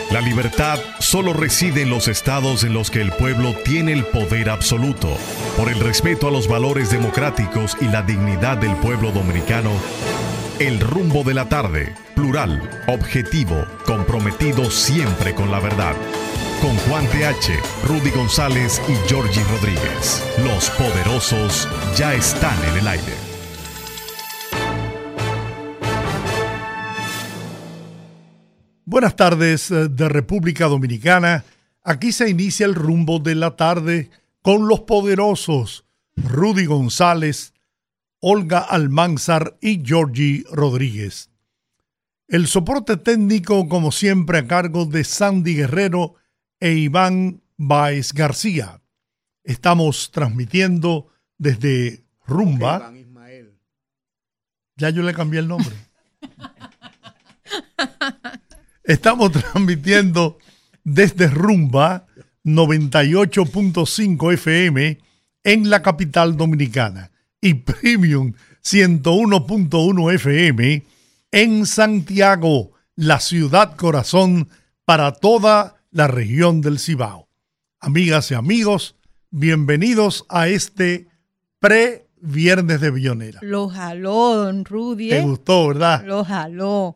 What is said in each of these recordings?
La libertad solo reside en los estados en los que el pueblo tiene el poder absoluto. Por el respeto a los valores democráticos y la dignidad del pueblo dominicano, El Rumbo de la Tarde, plural, objetivo, comprometido siempre con la verdad. Con Juan TH, Rudy González y Georgie Rodríguez. Los poderosos ya están en el aire. Buenas tardes de República Dominicana. Aquí se inicia el Rumbo de la Tarde con los poderosos Rudy González, Olga Almanzar y Georgie Rodríguez. El soporte técnico, como siempre, a cargo de Sandy Guerrero e Iván Báez García. Estamos transmitiendo desde Rumba. Ya yo le cambié el nombre. Estamos transmitiendo desde Rumba 98.5 FM en la capital dominicana y Premium 101.1 FM en Santiago, la ciudad corazón para toda la región del Cibao. Amigas y amigos, bienvenidos a este pre-viernes de Bellonera. Lo jaló, don Rudy. ¿Te gustó, verdad? Lo jaló.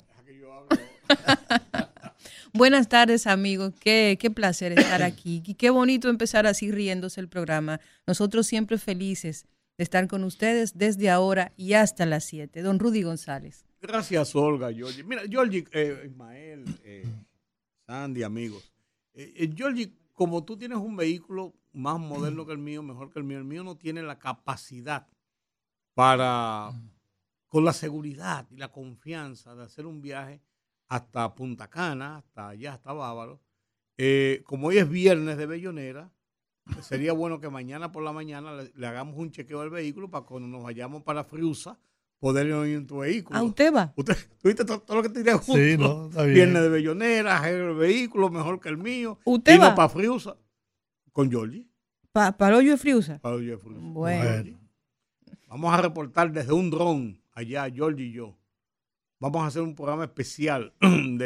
Buenas tardes, amigos. Qué placer estar aquí. Y qué bonito empezar así riéndose el programa. Nosotros siempre felices de estar con ustedes desde ahora y hasta las 7. Don Rudy González. Gracias, Olga, Georgie. Mira, Georgie, Ismael, Sandy, amigos. Georgie, como tú tienes un vehículo más moderno que el mío, mejor que el mío no tiene la capacidad para, con la seguridad y la confianza de hacer un viaje hasta Punta Cana, hasta allá, hasta Bávaro. Como hoy es viernes de Bellonera, sería bueno que mañana por la mañana le hagamos un chequeo al vehículo para cuando nos vayamos para Friusa poder ir en tu vehículo. ¿A usted va? ¿Tú viste todo lo que te diré juntos? Sí, no, está bien. Viernes de Bellonera, el vehículo mejor que el mío. ¿Usted va? para Friusa con Georgie. ¿Para el hoyo de Friusa? Para el hoyo de Friusa. Bueno. Vamos a reportar desde un dron allá, Georgie y yo. Vamos a hacer un programa especial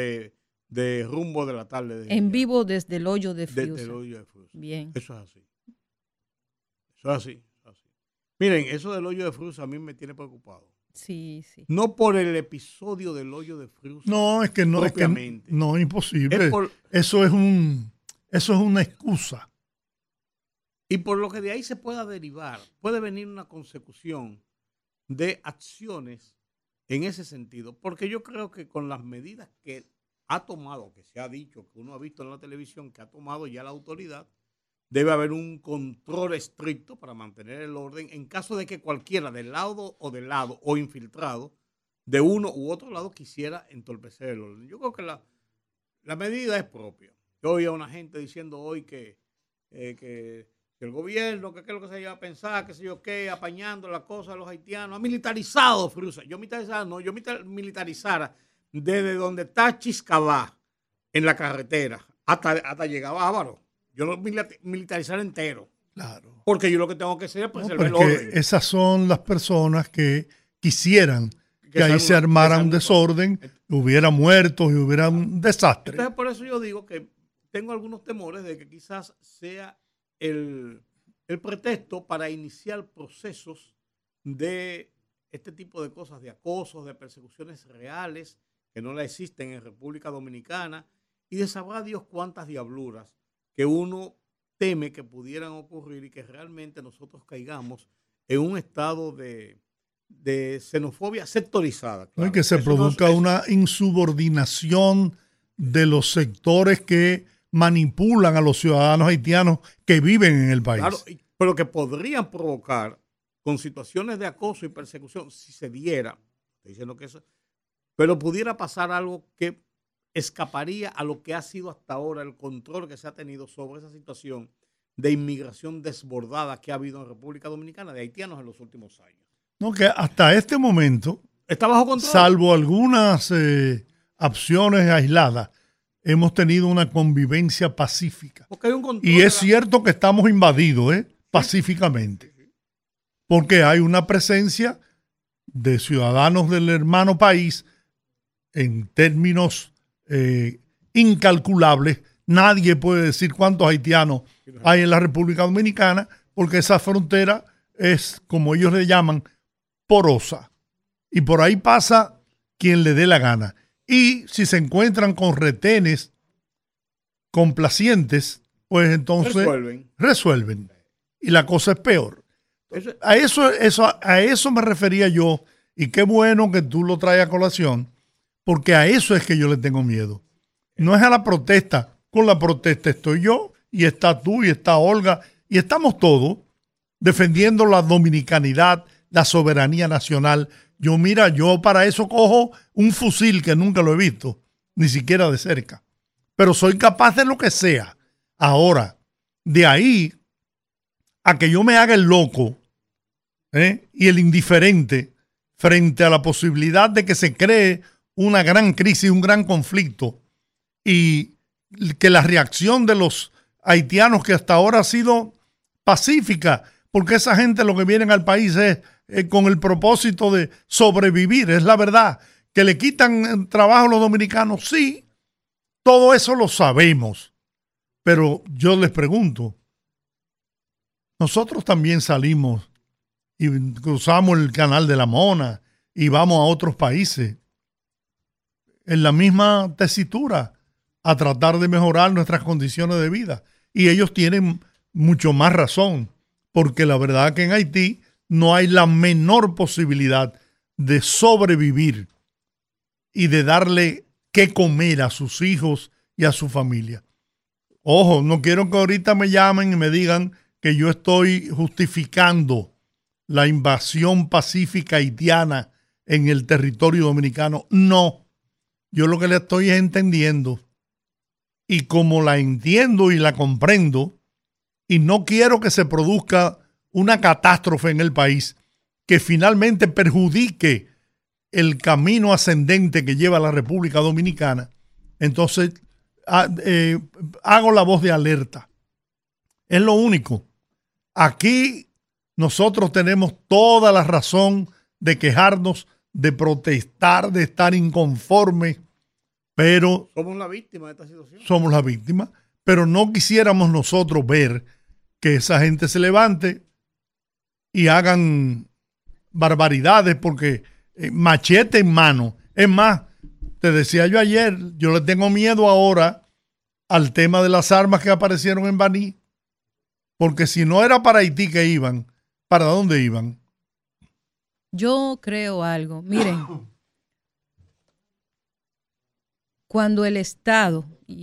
de Rumbo de la Tarde. En vivo desde el hoyo de Friusa. Desde el hoyo de Friusa. Bien. Eso es así. Eso es así. Miren, eso del hoyo de Friusa a mí me tiene preocupado. Sí, sí. No por el episodio del hoyo de Friusa. No, es que no, es imposible. Eso es una excusa. Y por lo que de ahí se pueda derivar, puede venir una consecución de acciones en ese sentido, porque yo creo que con las medidas que ha tomado, que se ha dicho, que uno ha visto en la televisión, que ha tomado ya la autoridad, debe haber un control estricto para mantener el orden en caso de que cualquiera del lado o infiltrado de uno u otro lado quisiera entorpecer el orden. Yo creo que la medida es propia. Yo oí a una gente diciendo hoy que el gobierno, que qué es lo que se iba a pensar, qué sé yo qué, apañando la cosa de los haitianos, ha militarizado Friusa. Yo militarizara desde donde está Chiscabá, en la carretera, hasta llegar a Bávaro. Yo lo militarizara entero. Claro. Porque yo lo que tengo que hacer es preservar el porque orden. esas son las personas que quisieran que ahí se armara un desorden, hubiera muertos y hubiera un desastre. Entonces, por eso yo digo que tengo algunos temores de que quizás sea el pretexto para iniciar procesos de este tipo de cosas, de acosos, de persecuciones reales, que no la existen en República Dominicana, y de sabrá Dios cuántas diabluras que uno teme que pudieran ocurrir y que realmente nosotros caigamos en un estado de xenofobia sectorizada. Claro. Y que se produzca una insubordinación de los sectores que manipulan a los ciudadanos haitianos que viven en el país. Claro, pero que podrían provocar con situaciones de acoso y persecución, si se diera, estoy diciendo que eso, pero pudiera pasar algo que escaparía a lo que ha sido hasta ahora el control que se ha tenido sobre esa situación de inmigración desbordada que ha habido en República Dominicana de haitianos en los últimos años. No, que hasta este momento, está bajo control. Salvo algunas acciones aisladas, hemos tenido una convivencia pacífica. Porque hay un control y es cierto que estamos invadidos pacíficamente, porque hay una presencia de ciudadanos del hermano país en términos incalculables. Nadie puede decir cuántos haitianos hay en la República Dominicana, porque esa frontera es, como ellos le llaman, porosa. Y por ahí pasa quien le dé la gana. Y si se encuentran con retenes complacientes, pues entonces resuelven. Y la cosa es peor. A eso me refería yo, y qué bueno que tú lo traes a colación, porque a eso es que yo le tengo miedo. No es a la protesta. Con la protesta estoy yo, y está tú, y está Olga, y estamos todos defendiendo la dominicanidad, la soberanía nacional. Yo para eso cojo un fusil que nunca lo he visto, ni siquiera de cerca. Pero soy capaz de lo que sea. Ahora, de ahí a que yo me haga el loco y el indiferente frente a la posibilidad de que se cree una gran crisis, un gran conflicto, y que la reacción de los haitianos, que hasta ahora ha sido pacífica, porque esa gente lo que vienen al país es con el propósito de sobrevivir, es la verdad. Que le quitan trabajo a los dominicanos, sí, todo eso lo sabemos. Pero yo les pregunto, nosotros también salimos y cruzamos el canal de la Mona y vamos a otros países en la misma tesitura a tratar de mejorar nuestras condiciones de vida. Y ellos tienen mucho más razón, porque la verdad que en Haití no hay la menor posibilidad de sobrevivir y de darle qué comer a sus hijos y a su familia. Ojo, no quiero que ahorita me llamen y me digan que yo estoy justificando la invasión pacífica haitiana en el territorio dominicano. No, yo lo que le estoy entendiendo, y como la entiendo y la comprendo, y no quiero que se produzca una catástrofe en el país que finalmente perjudique el camino ascendente que lleva la República Dominicana, entonces hago la voz de alerta. Es lo único. Aquí nosotros tenemos toda la razón de quejarnos, de protestar, de estar inconformes, pero somos la víctima de esta situación. Somos la víctima, pero no quisiéramos nosotros ver que esa gente se levante y hagan barbaridades, porque machete en mano. Es más, te decía yo ayer, yo le tengo miedo ahora al tema de las armas que aparecieron en Baní, porque si no era para Haití que iban, ¿para dónde iban? Yo creo algo. Miren, cuando el Estado,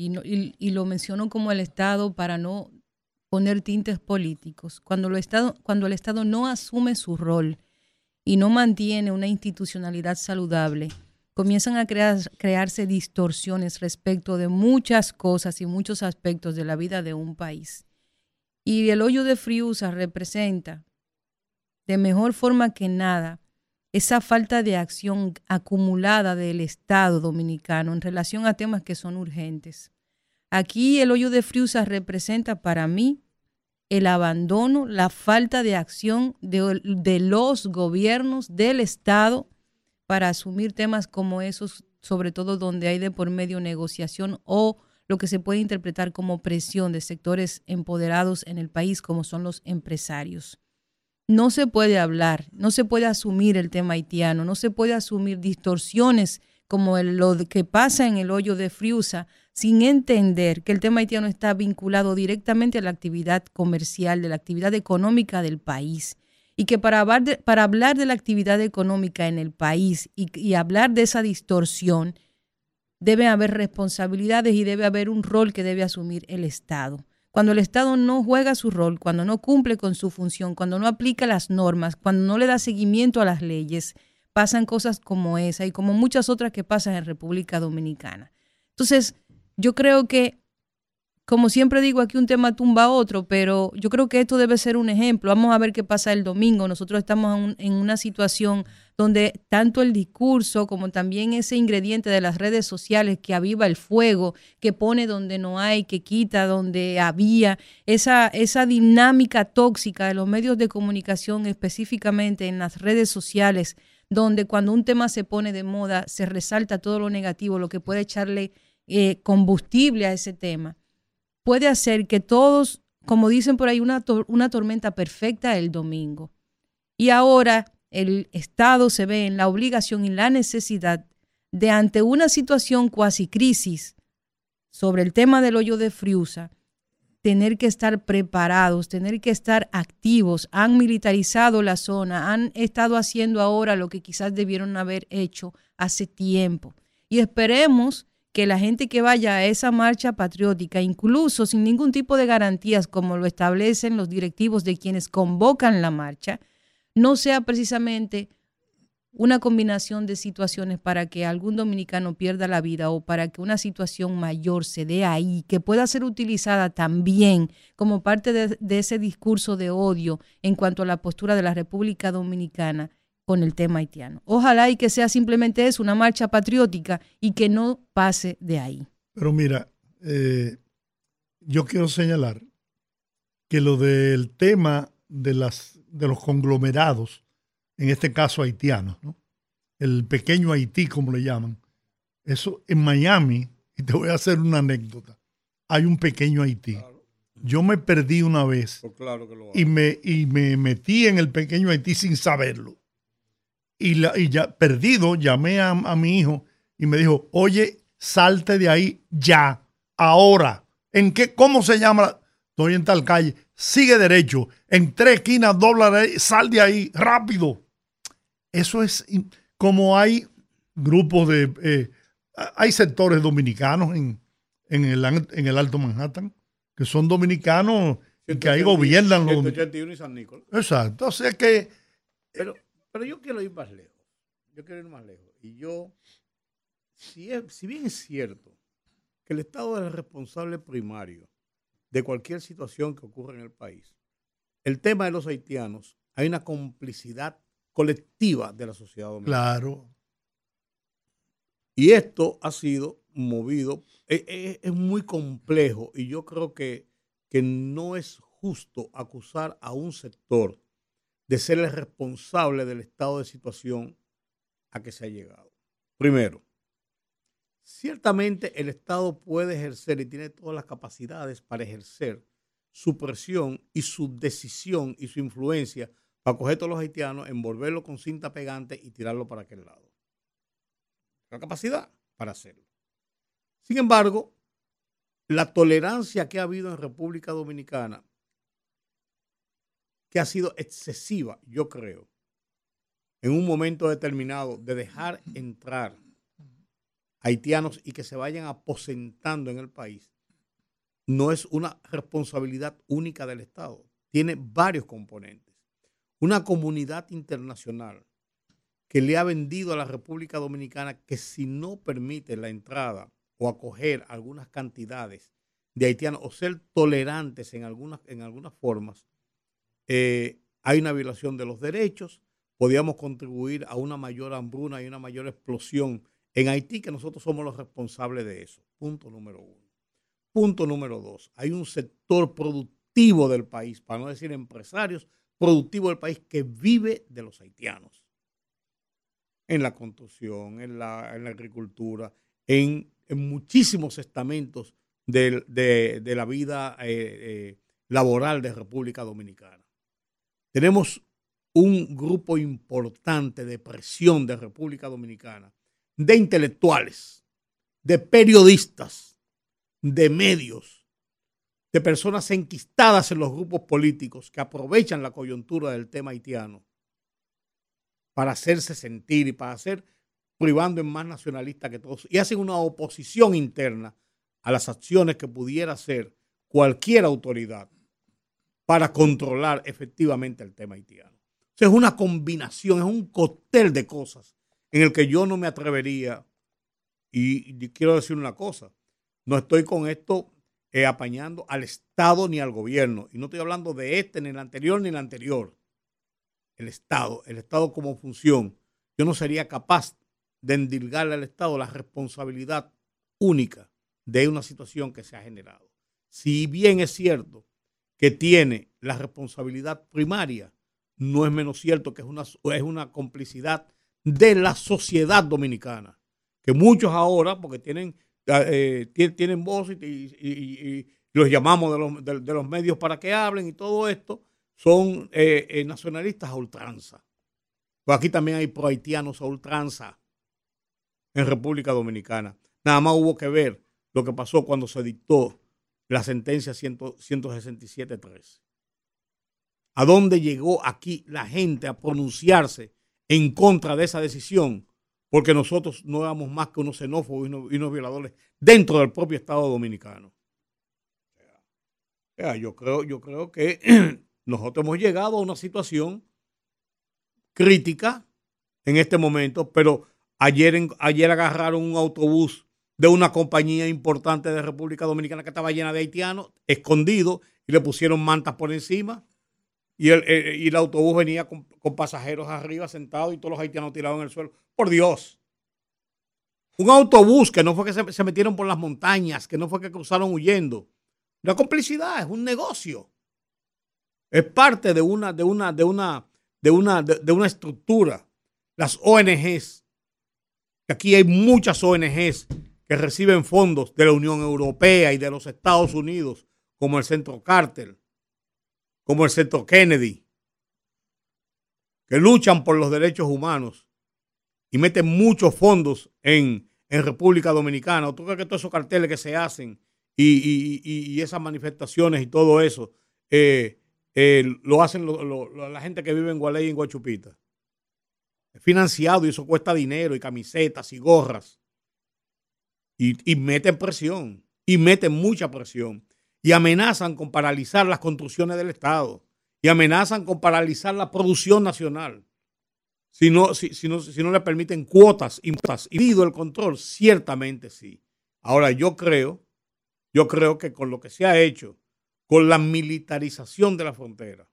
y lo menciono como el Estado para no poner tintes políticos, cuando el Estado no asume su rol y no mantiene una institucionalidad saludable, comienzan a crearse distorsiones respecto de muchas cosas y muchos aspectos de la vida de un país. Y el hoyo de Friusa representa de mejor forma que nada esa falta de acción acumulada del Estado dominicano en relación a temas que son urgentes. Aquí el hoyo de Friusa representa para mí el abandono, la falta de acción de los gobiernos del Estado para asumir temas como esos, sobre todo donde hay de por medio negociación o lo que se puede interpretar como presión de sectores empoderados en el país, como son los empresarios. No se puede hablar, no se puede asumir el tema haitiano, no se puede asumir distorsiones como lo que pasa en el hoyo de Friusa, sin entender que el tema haitiano está vinculado directamente a la actividad comercial, de la actividad económica del país. Y que para hablar de la actividad económica en el país y hablar de esa distorsión, debe haber responsabilidades y debe haber un rol que debe asumir el Estado. Cuando el Estado no juega su rol, cuando no cumple con su función, cuando no aplica las normas, cuando no le da seguimiento a las leyes, pasan cosas como esa y como muchas otras que pasan en República Dominicana. Entonces, yo creo que, como siempre digo, aquí un tema tumba a otro, pero yo creo que esto debe ser un ejemplo. Vamos a ver qué pasa el domingo. Nosotros estamos en una situación donde tanto el discurso como también ese ingrediente de las redes sociales que aviva el fuego, que pone donde no hay, que quita donde había, esa dinámica tóxica de los medios de comunicación, específicamente en las redes sociales, donde cuando un tema se pone de moda se resalta todo lo negativo, lo que puede echarle combustible a ese tema, puede hacer que todos, como dicen por ahí, una tormenta perfecta el domingo. Y ahora el Estado se ve en la obligación y la necesidad de, ante una situación cuasi crisis sobre el tema del hoyo de Friusa, tener que estar preparados, tener que estar activos. Han militarizado la zona, han estado haciendo ahora lo que quizás debieron haber hecho hace tiempo. Y esperemos que la gente que vaya a esa marcha patriótica, incluso sin ningún tipo de garantías como lo establecen los directivos de quienes convocan la marcha, no sea precisamente una combinación de situaciones para que algún dominicano pierda la vida o para que una situación mayor se dé ahí, que pueda ser utilizada también como parte de ese discurso de odio en cuanto a la postura de la República Dominicana con el tema haitiano. Ojalá y que sea simplemente eso, una marcha patriótica y que no pase de ahí. Pero mira, yo quiero señalar que lo del tema de los conglomerados, en este caso haitianos, ¿no? El pequeño Haití, como le llaman. Eso en Miami, y te voy a hacer una anécdota, hay un pequeño Haití. Claro. Yo me perdí una vez, pues claro que lo hago. Y me metí en el pequeño Haití sin saberlo. Y ya perdido, llamé a mi hijo y me dijo, oye, salte de ahí ya, ahora. ¿Cómo se llama? Estoy en tal calle. Sigue derecho. En 3 esquinas, dobla, sal de ahí, rápido. Eso es como hay grupos hay sectores dominicanos en el Alto Manhattan que son dominicanos y que ahí gobiernan los 181 y San Nicolás. Exacto. O sea que... Pero yo quiero ir más lejos. Y si bien es cierto que el Estado es el responsable primario de cualquier situación que ocurra en el país, el tema de los haitianos, hay una complicidad colectiva de la sociedad dominicana. Claro. Y esto ha sido movido, es muy complejo y yo creo que no es justo acusar a un sector de ser el responsable del estado de situación a que se ha llegado. Primero, ciertamente el Estado puede ejercer y tiene todas las capacidades para ejercer su presión y su decisión y su influencia para coger a todos los haitianos, envolverlo con cinta pegante y tirarlo para aquel lado. La capacidad para hacerlo. Sin embargo, la tolerancia que ha habido en República Dominicana, que ha sido excesiva, yo creo, en un momento determinado de dejar entrar haitianos y que se vayan aposentando en el país, no es una responsabilidad única del Estado. Tiene varios componentes. Una comunidad internacional que le ha vendido a la República Dominicana que si no permite la entrada o acoger algunas cantidades de haitianos o ser tolerantes en algunas formas, hay una violación de los derechos, podríamos contribuir a una mayor hambruna y una mayor explosión en Haití, que nosotros somos los responsables de eso. Punto número 1. Punto número 2. Hay un sector productivo del país, para no decir empresarios, productivo del país que vive de los haitianos. En la construcción, en la agricultura, en muchísimos estamentos de la vida laboral de República Dominicana. Tenemos un grupo importante de presión de República Dominicana, de intelectuales, de periodistas, de medios, de personas enquistadas en los grupos políticos que aprovechan la coyuntura del tema haitiano para hacerse sentir y para hacer privando en más nacionalista que todos y hacen una oposición interna a las acciones que pudiera hacer cualquier autoridad para controlar efectivamente el tema haitiano. O sea, es una combinación, es un cóctel de cosas en el que yo no me atrevería, y quiero decir una cosa, no estoy con esto apañando al Estado ni al gobierno, y no estoy hablando de este, ni el anterior, ni el anterior. El Estado como función, yo no sería capaz de endilgarle al Estado la responsabilidad única de una situación que se ha generado. Si bien es cierto que tiene la responsabilidad primaria, no es menos cierto que es una complicidad de la sociedad dominicana, que muchos ahora, porque tienen tienen voz y los llamamos de los medios para que hablen y todo esto, son nacionalistas a ultranza. Pues aquí también hay prohaitianos a ultranza en República Dominicana. Nada más hubo que ver lo que pasó cuando se dictó la sentencia 167.3. ¿A dónde llegó aquí la gente a pronunciarse en contra de esa decisión? Porque nosotros no éramos más que unos xenófobos y unos violadores dentro del propio Estado dominicano. Yo creo que nosotros hemos llegado a una situación crítica en este momento, pero ayer agarraron un autobús de una compañía importante de República Dominicana que estaba llena de haitianos, escondido, y le pusieron mantas por encima, y el autobús venía con pasajeros arriba sentados y todos los haitianos tirados en el suelo. Por Dios. Un autobús que no fue que se metieron por las montañas, que no fue que cruzaron huyendo. La complicidad es un negocio. Es parte de una estructura. Las ONGs, que aquí hay muchas ONGs que reciben fondos de la Unión Europea y de los Estados Unidos, como el Centro Carter, como el Centro Kennedy, que luchan por los derechos humanos y meten muchos fondos en República Dominicana. ¿Tú crees que todos esos carteles que se hacen y esas manifestaciones y todo eso lo hacen la gente que vive en Gualey y en Guachupita? Es financiado y eso cuesta dinero y camisetas y gorras. Y meten presión, y meten mucha presión. Y amenazan con paralizar las construcciones del Estado. Y amenazan con paralizar la producción nacional. Si no le permiten cuotas y el control, ciertamente sí. Ahora yo creo que con lo que se ha hecho, con la militarización de la frontera,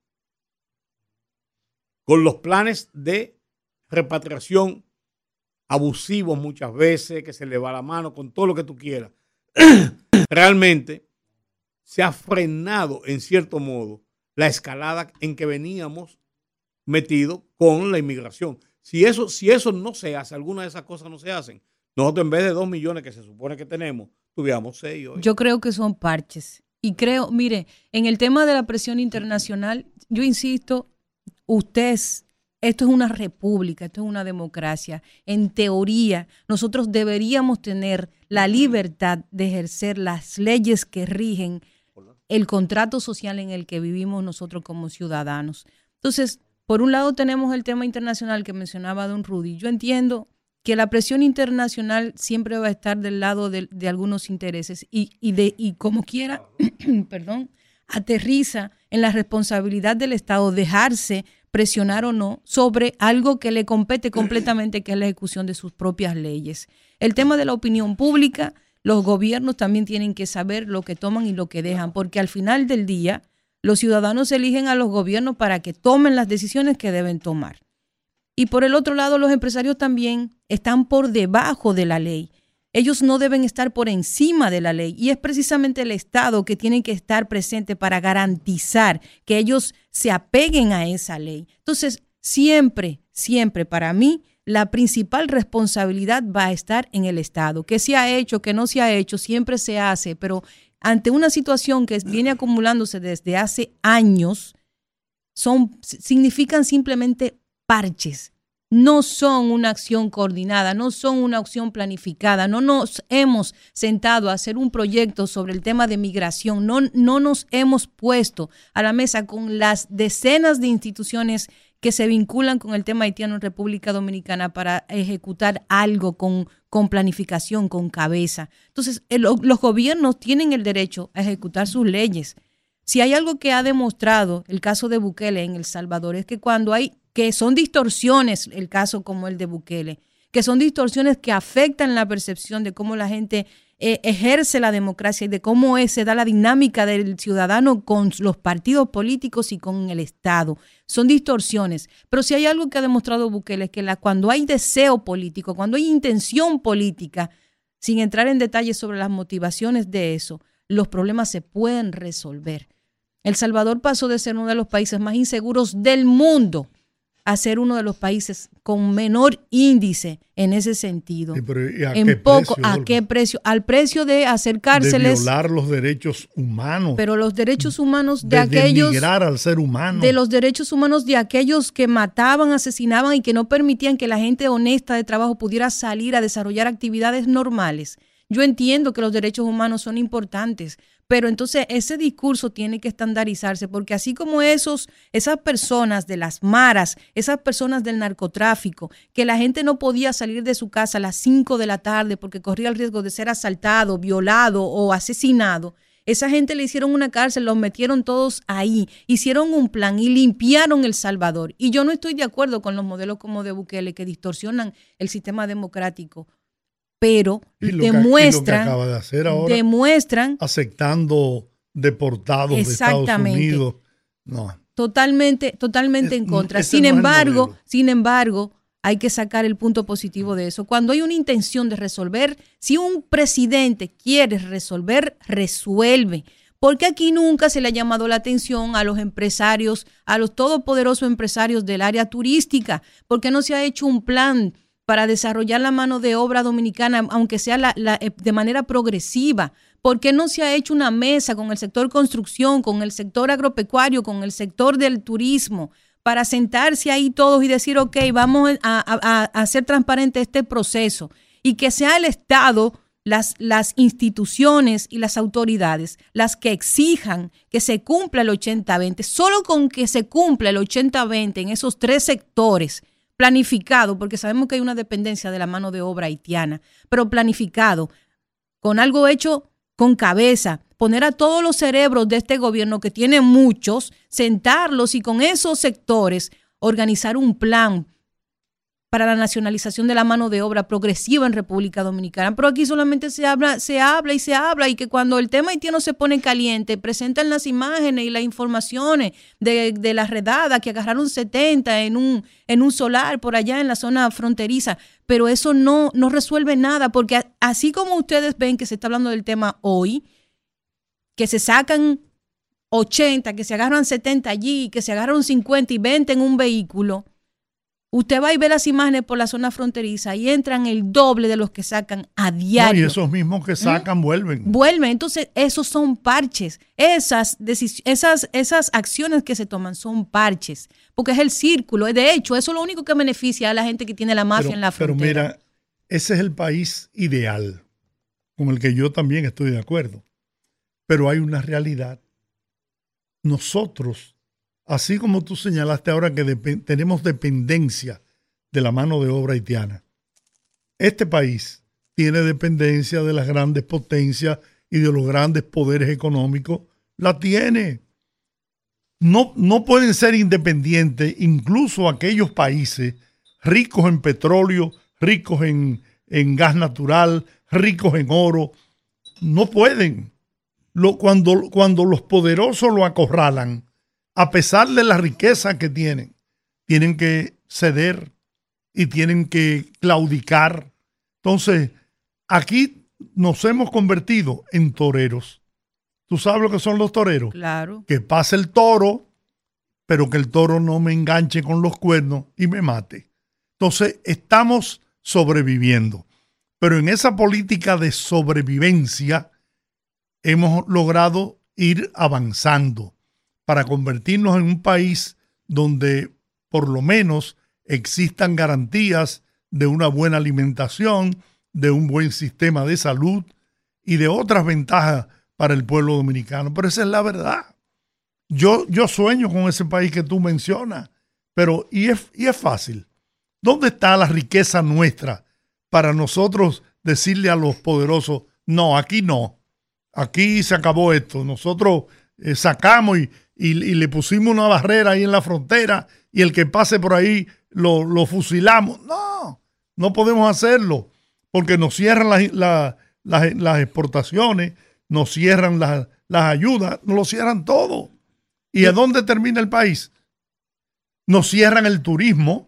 con los planes de repatriación abusivos muchas veces, que se le va la mano, con todo lo que tú quieras, realmente se ha frenado en cierto modo la escalada en que veníamos metidos con la inmigración. Si eso no se hace, alguna de esas cosas no se hacen, nosotros en vez de 2 millones que se supone que tenemos, tuviéramos 6 hoy. Yo creo que son parches. Y creo, mire, en el tema de la presión internacional, yo insisto, esto es una república, esto es una democracia. En teoría, nosotros deberíamos tener la libertad de ejercer las leyes que rigen el contrato social en el que vivimos nosotros como ciudadanos. Entonces, por un lado tenemos el tema internacional que mencionaba don Rudy. Yo entiendo que la presión internacional siempre va a estar del lado de algunos intereses y como quiera, perdón, aterriza en la responsabilidad del Estado dejarse presionar o no sobre algo que le compete completamente, que es la ejecución de sus propias leyes. El tema de la opinión pública, los gobiernos también tienen que saber lo que toman y lo que dejan, porque al final del día los ciudadanos eligen a los gobiernos para que tomen las decisiones que deben tomar. Y por el otro lado, los empresarios también están por debajo de la ley. Ellos no deben estar por encima de la ley. Y es precisamente el Estado que tiene que estar presente para garantizar que ellos se apeguen a esa ley. Entonces, siempre para mí, la principal responsabilidad va a estar en el Estado. ¿Qué se ha hecho, qué no se ha hecho? Siempre se hace, pero ante una situación que viene acumulándose desde hace años, significan simplemente parches. No son una acción coordinada, no son una acción planificada, no nos hemos sentado a hacer un proyecto sobre el tema de migración, no nos hemos puesto a la mesa con las decenas de instituciones que se vinculan con el tema haitiano en República Dominicana para ejecutar algo con planificación, con cabeza. Entonces, los gobiernos tienen el derecho a ejecutar sus leyes. Si hay algo que ha demostrado el caso de Bukele en El Salvador es que cuando hay que son distorsiones, el caso como el de Bukele, que son distorsiones que afectan la percepción de cómo la gente ejerce la democracia y de cómo se da la dinámica del ciudadano con los partidos políticos y con el Estado. Son distorsiones. Pero si hay algo que ha demostrado Bukele es que cuando hay deseo político, cuando hay intención política, sin entrar en detalles sobre las motivaciones de eso, los problemas se pueden resolver. El Salvador pasó de ser uno de los países más inseguros del mundo a ser uno de los países con menor índice en ese sentido. Sí, pero ¿y ¿a qué precio? Al precio de hacer cárceles. De violar los derechos humanos. Pero los derechos humanos de denigrar al ser humano. De los derechos humanos de aquellos que mataban, asesinaban y que no permitían que la gente honesta de trabajo pudiera salir a desarrollar actividades normales. Yo entiendo que los derechos humanos son importantes, pero entonces ese discurso tiene que estandarizarse, porque así como esas personas de las maras, esas personas del narcotráfico, que la gente no podía salir de su casa a las 5 de la tarde porque corría el riesgo de ser asaltado, violado o asesinado, esa gente le hicieron una cárcel, los metieron todos ahí, hicieron un plan y limpiaron El Salvador. Y yo no estoy de acuerdo con los modelos como de Bukele que distorsionan el sistema democrático, pero demuestran aceptando deportados de Estados Unidos. No. Totalmente en contra. Sin embargo, hay que sacar el punto positivo de eso. Cuando hay una intención de resolver, si un presidente quiere resolver, resuelve. Porque aquí nunca se le ha llamado la atención a los empresarios, a los todopoderosos empresarios del área turística, porque no se ha hecho un plan para desarrollar la mano de obra dominicana, aunque sea de manera progresiva. ¿Por qué no se ha hecho una mesa con el sector construcción, con el sector agropecuario, con el sector del turismo, para sentarse ahí todos y decir, ok, vamos a hacer transparente este proceso? Y que sea el Estado, las instituciones y las autoridades las que exijan que se cumpla el 80-20. Solo con que se cumpla el 80-20 en esos 3 sectores, planificado, porque sabemos que hay una dependencia de la mano de obra haitiana, pero planificado, con algo hecho con cabeza, poner a todos los cerebros de este gobierno, que tiene muchos, sentarlos y con esos sectores organizar un plan para la nacionalización de la mano de obra progresiva en República Dominicana. Pero aquí solamente se habla, y que cuando el tema haitiano se pone caliente, presentan las imágenes y las informaciones de la redada, que agarraron 70 en un solar por allá en la zona fronteriza. Pero eso no resuelve nada, porque así como ustedes ven que se está hablando del tema hoy, que se sacan 80, que se agarran 70 allí, que se agarran 50 y 20 en un vehículo, usted va y ve las imágenes por la zona fronteriza y entran el doble de los que sacan a diario. No, y esos mismos que sacan vuelven. Entonces, esos son parches. Esas acciones que se toman son parches, porque es el círculo. De hecho, eso es lo único que beneficia a la gente que tiene la mafia en la frontera. Pero mira, ese es el país ideal, con el que yo también estoy de acuerdo. Pero hay una realidad. Nosotros, así como tú señalaste ahora que tenemos dependencia de la mano de obra haitiana, este país tiene dependencia de las grandes potencias y de los grandes poderes económicos. La tiene. No pueden ser independientes incluso aquellos países ricos en petróleo, ricos en gas natural, ricos en oro. No pueden. Cuando los poderosos lo acorralan, a pesar de la riqueza que tienen que ceder y tienen que claudicar. Entonces, aquí nos hemos convertido en toreros. ¿Tú sabes lo que son los toreros? Claro. Que pase el toro, pero que el toro no me enganche con los cuernos y me mate. Entonces, estamos sobreviviendo. Pero en esa política de sobrevivencia hemos logrado ir avanzando para convertirnos en un país donde por lo menos existan garantías de una buena alimentación, de un buen sistema de salud y de otras ventajas para el pueblo dominicano. Pero esa es la verdad. Yo sueño con ese país que tú mencionas, pero y es fácil. ¿Dónde está la riqueza nuestra para nosotros decirle a los poderosos, no, aquí no, aquí se acabó esto? Nosotros sacamos y le pusimos una barrera ahí en la frontera y el que pase por ahí lo fusilamos. No podemos hacerlo porque nos cierran las exportaciones, nos cierran las ayudas, nos lo cierran todo. ¿Y a dónde termina el país? Nos cierran el turismo.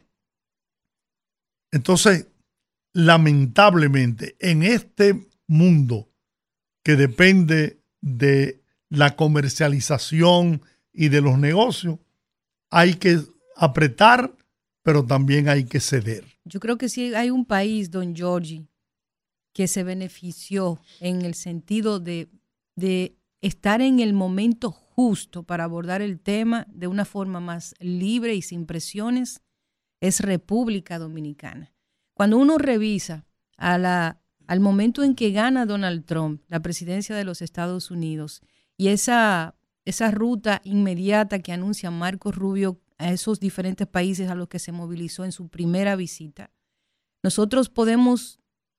Entonces, lamentablemente, en este mundo que depende de la comercialización y de los negocios, hay que apretar pero también hay que ceder. Yo creo que sí hay un país, don Giorgi, que se benefició en el sentido de estar en el momento justo para abordar el tema de una forma más libre y sin presiones, es República Dominicana. Cuando uno revisa al momento en que gana Donald Trump la presidencia de los Estados Unidos y esa ruta inmediata que anuncia Marco Rubio a esos diferentes países a los que se movilizó en su primera visita, nosotros podemos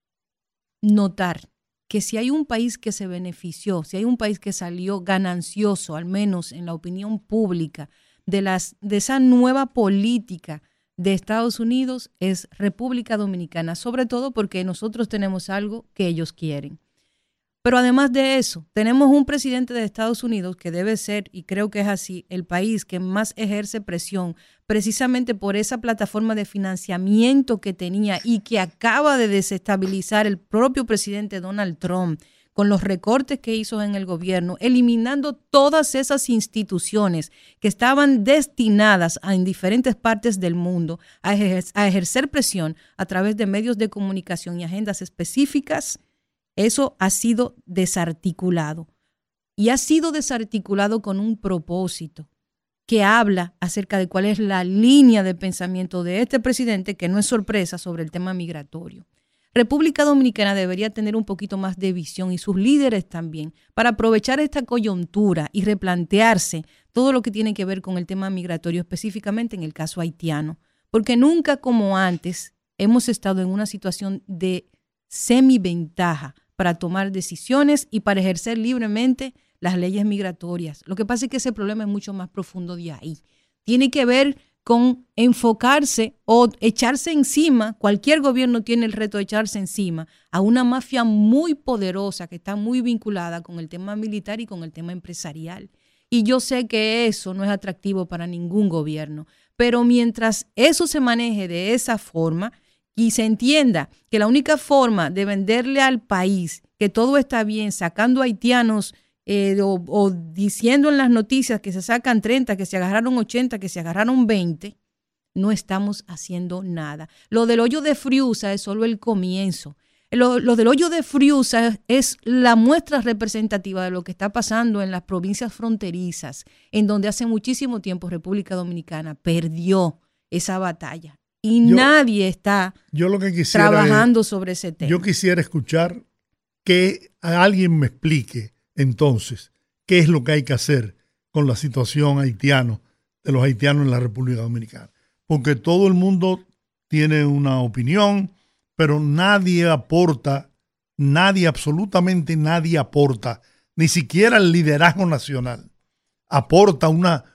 notar que si hay un país que se benefició, si hay un país que salió ganancioso, al menos en la opinión pública, de esa nueva política de Estados Unidos, es República Dominicana, sobre todo porque nosotros tenemos algo que ellos quieren. Pero además de eso, tenemos un presidente de Estados Unidos que debe ser, y creo que es así, el país que más ejerce presión precisamente por esa plataforma de financiamiento que tenía y que acaba de desestabilizar el propio presidente Donald Trump con los recortes que hizo en el gobierno, eliminando todas esas instituciones que estaban destinadas en diferentes partes del mundo a ejercer presión a través de medios de comunicación y agendas específicas. Eso ha sido desarticulado y ha sido desarticulado con un propósito que habla acerca de cuál es la línea de pensamiento de este presidente, que no es sorpresa, sobre el tema migratorio. República Dominicana debería tener un poquito más de visión, y sus líderes también, para aprovechar esta coyuntura y replantearse todo lo que tiene que ver con el tema migratorio, específicamente en el caso haitiano, porque nunca como antes hemos estado en una situación de semiventaja para tomar decisiones y para ejercer libremente las leyes migratorias. Lo que pasa es que ese problema es mucho más profundo de ahí. Tiene que ver con enfocarse o echarse encima, cualquier gobierno tiene el reto de echarse encima a una mafia muy poderosa que está muy vinculada con el tema militar y con el tema empresarial. Y yo sé que eso no es atractivo para ningún gobierno, pero mientras eso se maneje de esa forma, y se entienda que la única forma de venderle al país que todo está bien, sacando haitianos o diciendo en las noticias que se sacan 30, que se agarraron 80, que se agarraron 20, no estamos haciendo nada. Lo del hoyo de Friusa es solo el comienzo. Lo del hoyo de Friusa es la muestra representativa de lo que está pasando en las provincias fronterizas, en donde hace muchísimo tiempo República Dominicana perdió esa batalla. Y nadie está trabajando sobre ese tema. Yo quisiera escuchar que alguien me explique entonces qué es lo que hay que hacer con la situación de los haitianos en la República Dominicana. Porque todo el mundo tiene una opinión, pero nadie aporta, absolutamente nadie aporta, ni siquiera el liderazgo nacional aporta una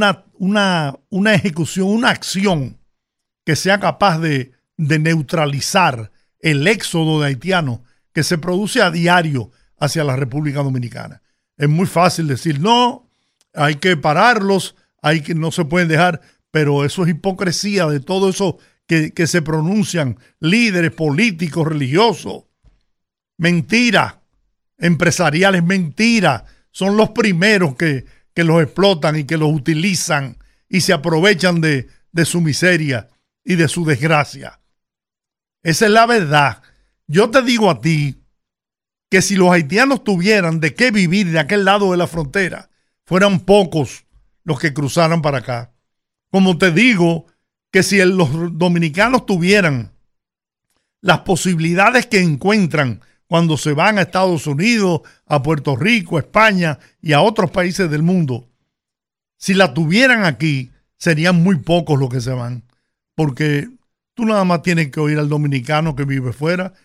ejecución, una acción que sea capaz de neutralizar el éxodo de haitianos que se produce a diario hacia la República Dominicana. Es muy fácil decir, no, hay que pararlos, no se pueden dejar, pero eso es hipocresía de todo eso que se pronuncian líderes políticos, religiosos. Mentira, empresariales, mentira. Son los primeros que los explotan y que los utilizan y se aprovechan de su miseria y de su desgracia. Esa es la verdad. Yo te digo a ti que si los haitianos tuvieran de qué vivir de aquel lado de la frontera, fueran pocos los que cruzaran para acá. Como te digo que si los dominicanos tuvieran las posibilidades que encuentran cuando se van a Estados Unidos, a Puerto Rico, a España y a otros países del mundo, si la tuvieran aquí, serían muy pocos los que se van. Porque tú nada más tienes que oír al dominicano que vive fuera.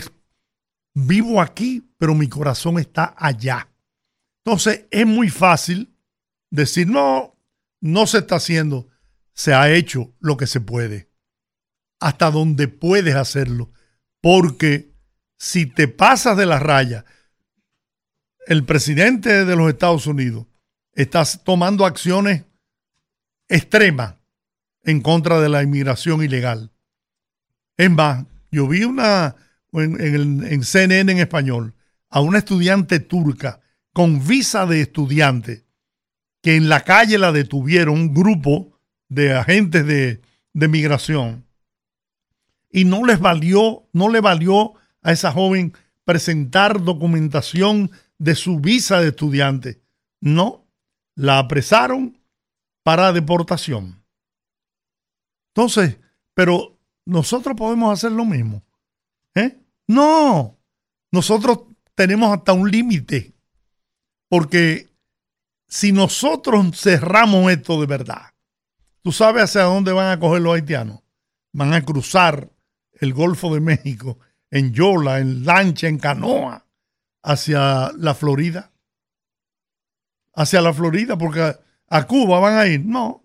Vivo aquí, pero mi corazón está allá. Entonces es muy fácil decir, no se está haciendo. Se ha hecho lo que se puede. Hasta donde puedes hacerlo. Porque si te pasas de la raya, el presidente de los Estados Unidos está tomando acciones extremas en contra de la inmigración ilegal. Es más, yo vi en CNN en español a una estudiante turca con visa de estudiante que en la calle la detuvieron un grupo de agentes de de migración. Y no le valió a esa joven presentar documentación de su visa de estudiante. No, la apresaron para deportación. Entonces, pero nosotros podemos hacer lo mismo. No, nosotros tenemos hasta un límite, porque si nosotros cerramos esto de verdad, ¿tú sabes hacia dónde van a coger los haitianos? Van a cruzar el Golfo de México en yola, en lancha, en canoa, hacia la Florida. Hacia la Florida, porque a Cuba van a ir. No.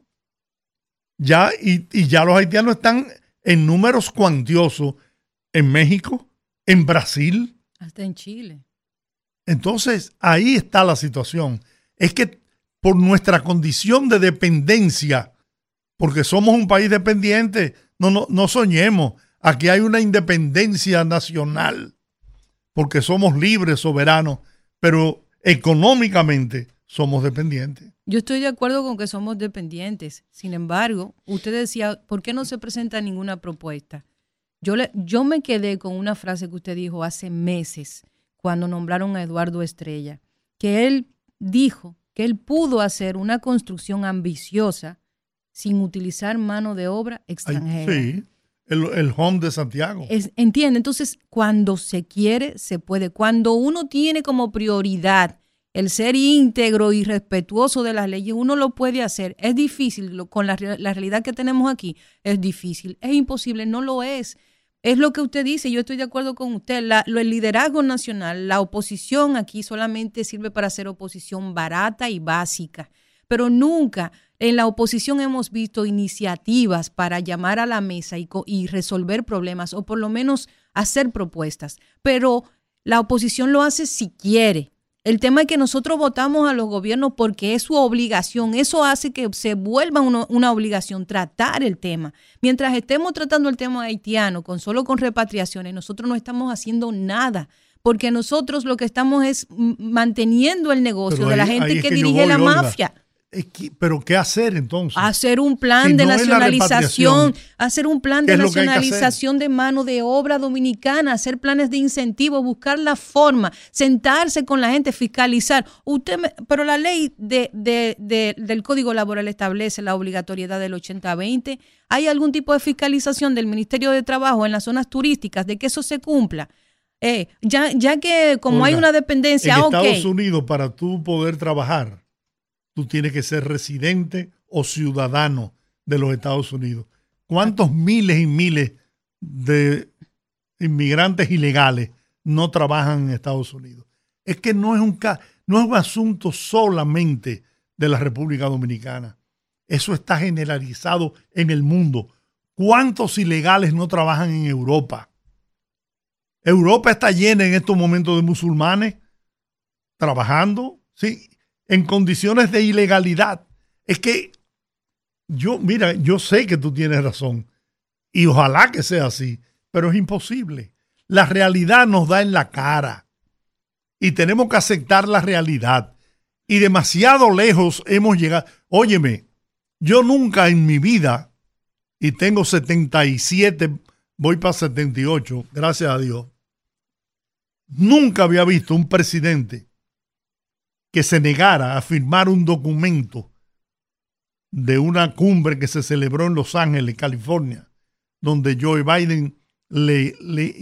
Ya, y ya los haitianos están en números cuantiosos en México, en Brasil. Hasta en Chile. Entonces, ahí está la situación. Es que por nuestra condición de dependencia, porque somos un país dependiente, no soñemos. Aquí hay una independencia nacional, porque somos libres, soberanos, pero económicamente somos dependientes. Yo estoy de acuerdo con que somos dependientes. Sin embargo, usted decía, ¿por qué no se presenta ninguna propuesta? Yo me quedé con una frase que usted dijo hace meses, cuando nombraron a Eduardo Estrella, que él dijo que él pudo hacer una construcción ambiciosa sin utilizar mano de obra extranjera. Sí, el home de Santiago. Entiende, entonces cuando se quiere, se puede. Cuando uno tiene como prioridad el ser íntegro y respetuoso de las leyes, uno lo puede hacer. Es difícil, con la realidad que tenemos aquí, es difícil, es imposible, no lo es. Es lo que usted dice, yo estoy de acuerdo con usted. El liderazgo nacional, la oposición aquí solamente sirve para hacer oposición barata y básica, pero nunca en la oposición hemos visto iniciativas para llamar a la mesa y resolver problemas, o por lo menos hacer propuestas. Pero la oposición lo hace si quiere. El tema es que nosotros votamos a los gobiernos porque es su obligación. Eso hace que se vuelva una obligación tratar el tema. Mientras estemos tratando el tema haitiano solo con repatriaciones, nosotros no estamos haciendo nada. Porque nosotros lo que estamos es manteniendo el negocio de la gente que dirige la mafia. Pero ¿qué hacer entonces? Hacer un plan de nacionalización, hacer un plan de nacionalización de mano de obra dominicana, hacer planes de incentivo, buscar la forma, sentarse con la gente, fiscalizar. Pero la ley del Código Laboral establece la obligatoriedad del 80-20. ¿Hay algún tipo de fiscalización del Ministerio de Trabajo en las zonas turísticas de que eso se cumpla? Ya que como hay una dependencia, en Estados Unidos, para tú poder trabajar, tú tienes que ser residente o ciudadano de los Estados Unidos. ¿Cuántos miles y miles de inmigrantes ilegales no trabajan en Estados Unidos? Es que no es un asunto solamente de la República Dominicana. Eso está generalizado en el mundo. ¿Cuántos ilegales no trabajan en Europa? Europa está llena en estos momentos de musulmanes trabajando, sí, en condiciones de ilegalidad. Es que yo sé que tú tienes razón y ojalá que sea así, pero es imposible. La realidad nos da en la cara y tenemos que aceptar la realidad. Y demasiado lejos hemos llegado. Óyeme, yo nunca en mi vida, y tengo 77, voy para 78, gracias a Dios, nunca había visto un presidente que se negara a firmar un documento de una cumbre que se celebró en Los Ángeles, California, donde Joe Biden le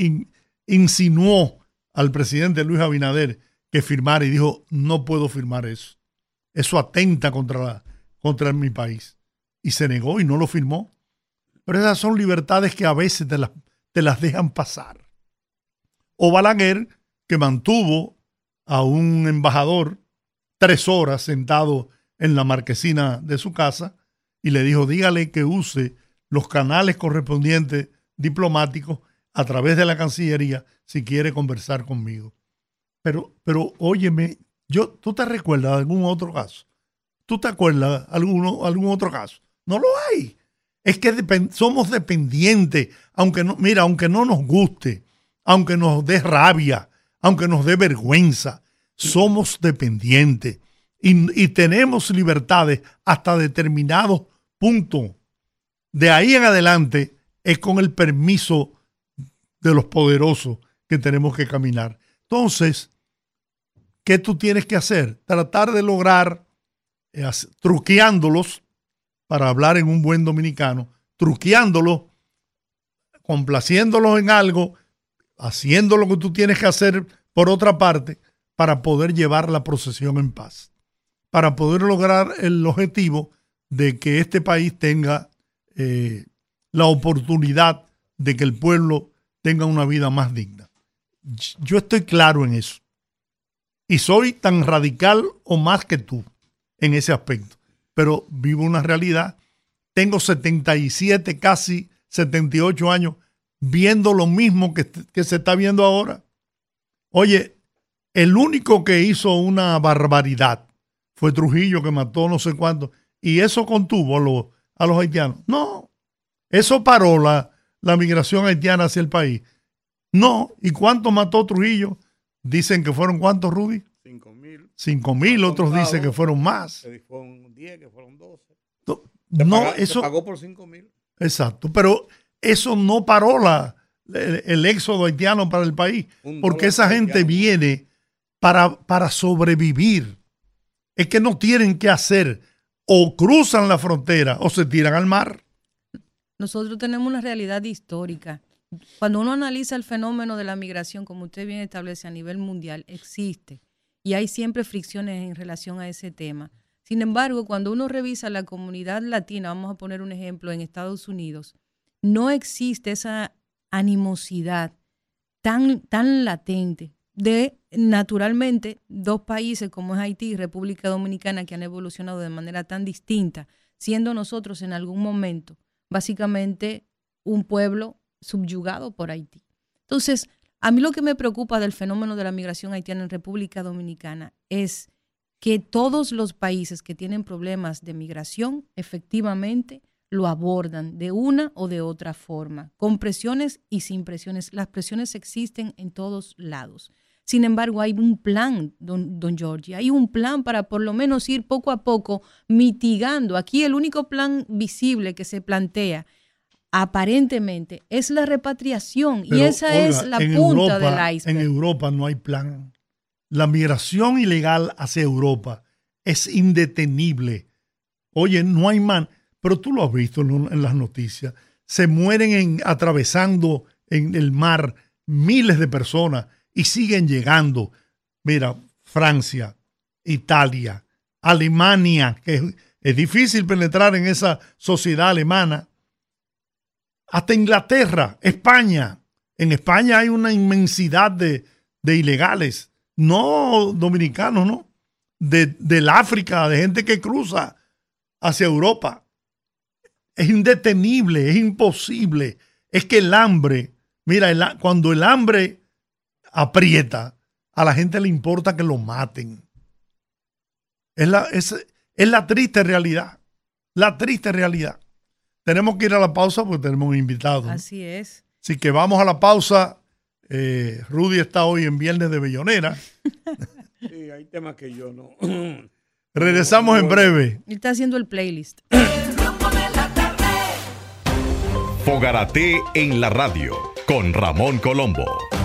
insinuó al presidente Luis Abinader que firmara y dijo, no puedo firmar eso. Eso atenta contra mi país. Y se negó y no lo firmó. Pero esas son libertades que a veces te las dejan pasar. O Balaguer, que mantuvo a un embajador 3 horas sentado en la marquesina de su casa y le dijo, dígale que use los canales correspondientes diplomáticos a través de la Cancillería si quiere conversar conmigo. Pero óyeme, ¿tú te recuerdas de algún otro caso? ¿Tú te acuerdas de algún otro caso? No lo hay. Es que somos dependientes, aunque no nos guste, aunque nos dé rabia, aunque nos dé vergüenza, somos dependientes y tenemos libertades hasta determinados puntos. De ahí en adelante es con el permiso de los poderosos que tenemos que caminar. Entonces, ¿qué tú tienes que hacer? Tratar de lograr, truqueándolos, para hablar en un buen dominicano, truqueándolos, complaciéndolos en algo, haciendo lo que tú tienes que hacer por otra parte, para poder llevar la procesión en paz, para poder lograr el objetivo de que este país tenga la oportunidad de que el pueblo tenga una vida más digna. Yo estoy claro en eso. Y soy tan radical o más que tú en ese aspecto. Pero vivo una realidad. Tengo 77, casi 78 años viendo lo mismo que se está viendo ahora. Oye, el único que hizo una barbaridad fue Trujillo, que mató no sé cuánto. Y eso contuvo a los haitianos. No, eso paró la migración haitiana hacia el país. No. ¿Y cuánto mató Trujillo? Dicen que fueron ¿cuántos, Rudy? 5,000. 5,000, otros dicen que fueron más. Que fueron 10, que fueron 12. Eso se pagó por 5,000. Exacto, pero eso no paró el éxodo haitiano para el país, porque esa gente viene para sobrevivir. Es que no tienen qué hacer. O cruzan la frontera o se tiran al mar. Nosotros tenemos una realidad histórica. Cuando uno analiza el fenómeno de la migración, como usted bien establece a nivel mundial, existe. Y hay siempre fricciones en relación a ese tema. Sin embargo, cuando uno revisa la comunidad latina, vamos a poner un ejemplo en Estados Unidos, no existe esa animosidad tan latente de, naturalmente, dos países como es Haití y República Dominicana, que han evolucionado de manera tan distinta, siendo nosotros en algún momento básicamente un pueblo subyugado por Haití. Entonces, a mí lo que me preocupa del fenómeno de la migración haitiana en República Dominicana es que todos los países que tienen problemas de migración efectivamente lo abordan de una o de otra forma, con presiones y sin presiones. Las presiones existen en todos lados. Sin embargo, hay un plan, don Giorgi, hay un plan para por lo menos ir poco a poco mitigando. Aquí el único plan visible que se plantea aparentemente es la repatriación. Pero, y esa Olga, es la punta del iceberg. En Europa no hay plan. La migración ilegal hacia Europa es indetenible. Oye, no hay man. Pero tú lo has visto en las noticias. Se mueren atravesando en el mar miles de personas y siguen llegando. Mira, Francia, Italia, Alemania, que es difícil penetrar en esa sociedad alemana. Hasta Inglaterra, España. En España hay una inmensidad de ilegales. No dominicanos, no. Del África, de gente que cruza hacia Europa. Es indetenible, es imposible. Es que el hambre, mira, cuando el hambre aprieta, a la gente le importa que lo maten. Es la triste realidad. La triste realidad. Tenemos que ir a la pausa porque tenemos un invitado. Así es. Así que vamos a la pausa. Rudy está hoy en Viernes de Bellonera. Sí, hay temas que yo no. Regresamos en breve. Él está haciendo el playlist. Fogarate en la radio con Ramón Colombo.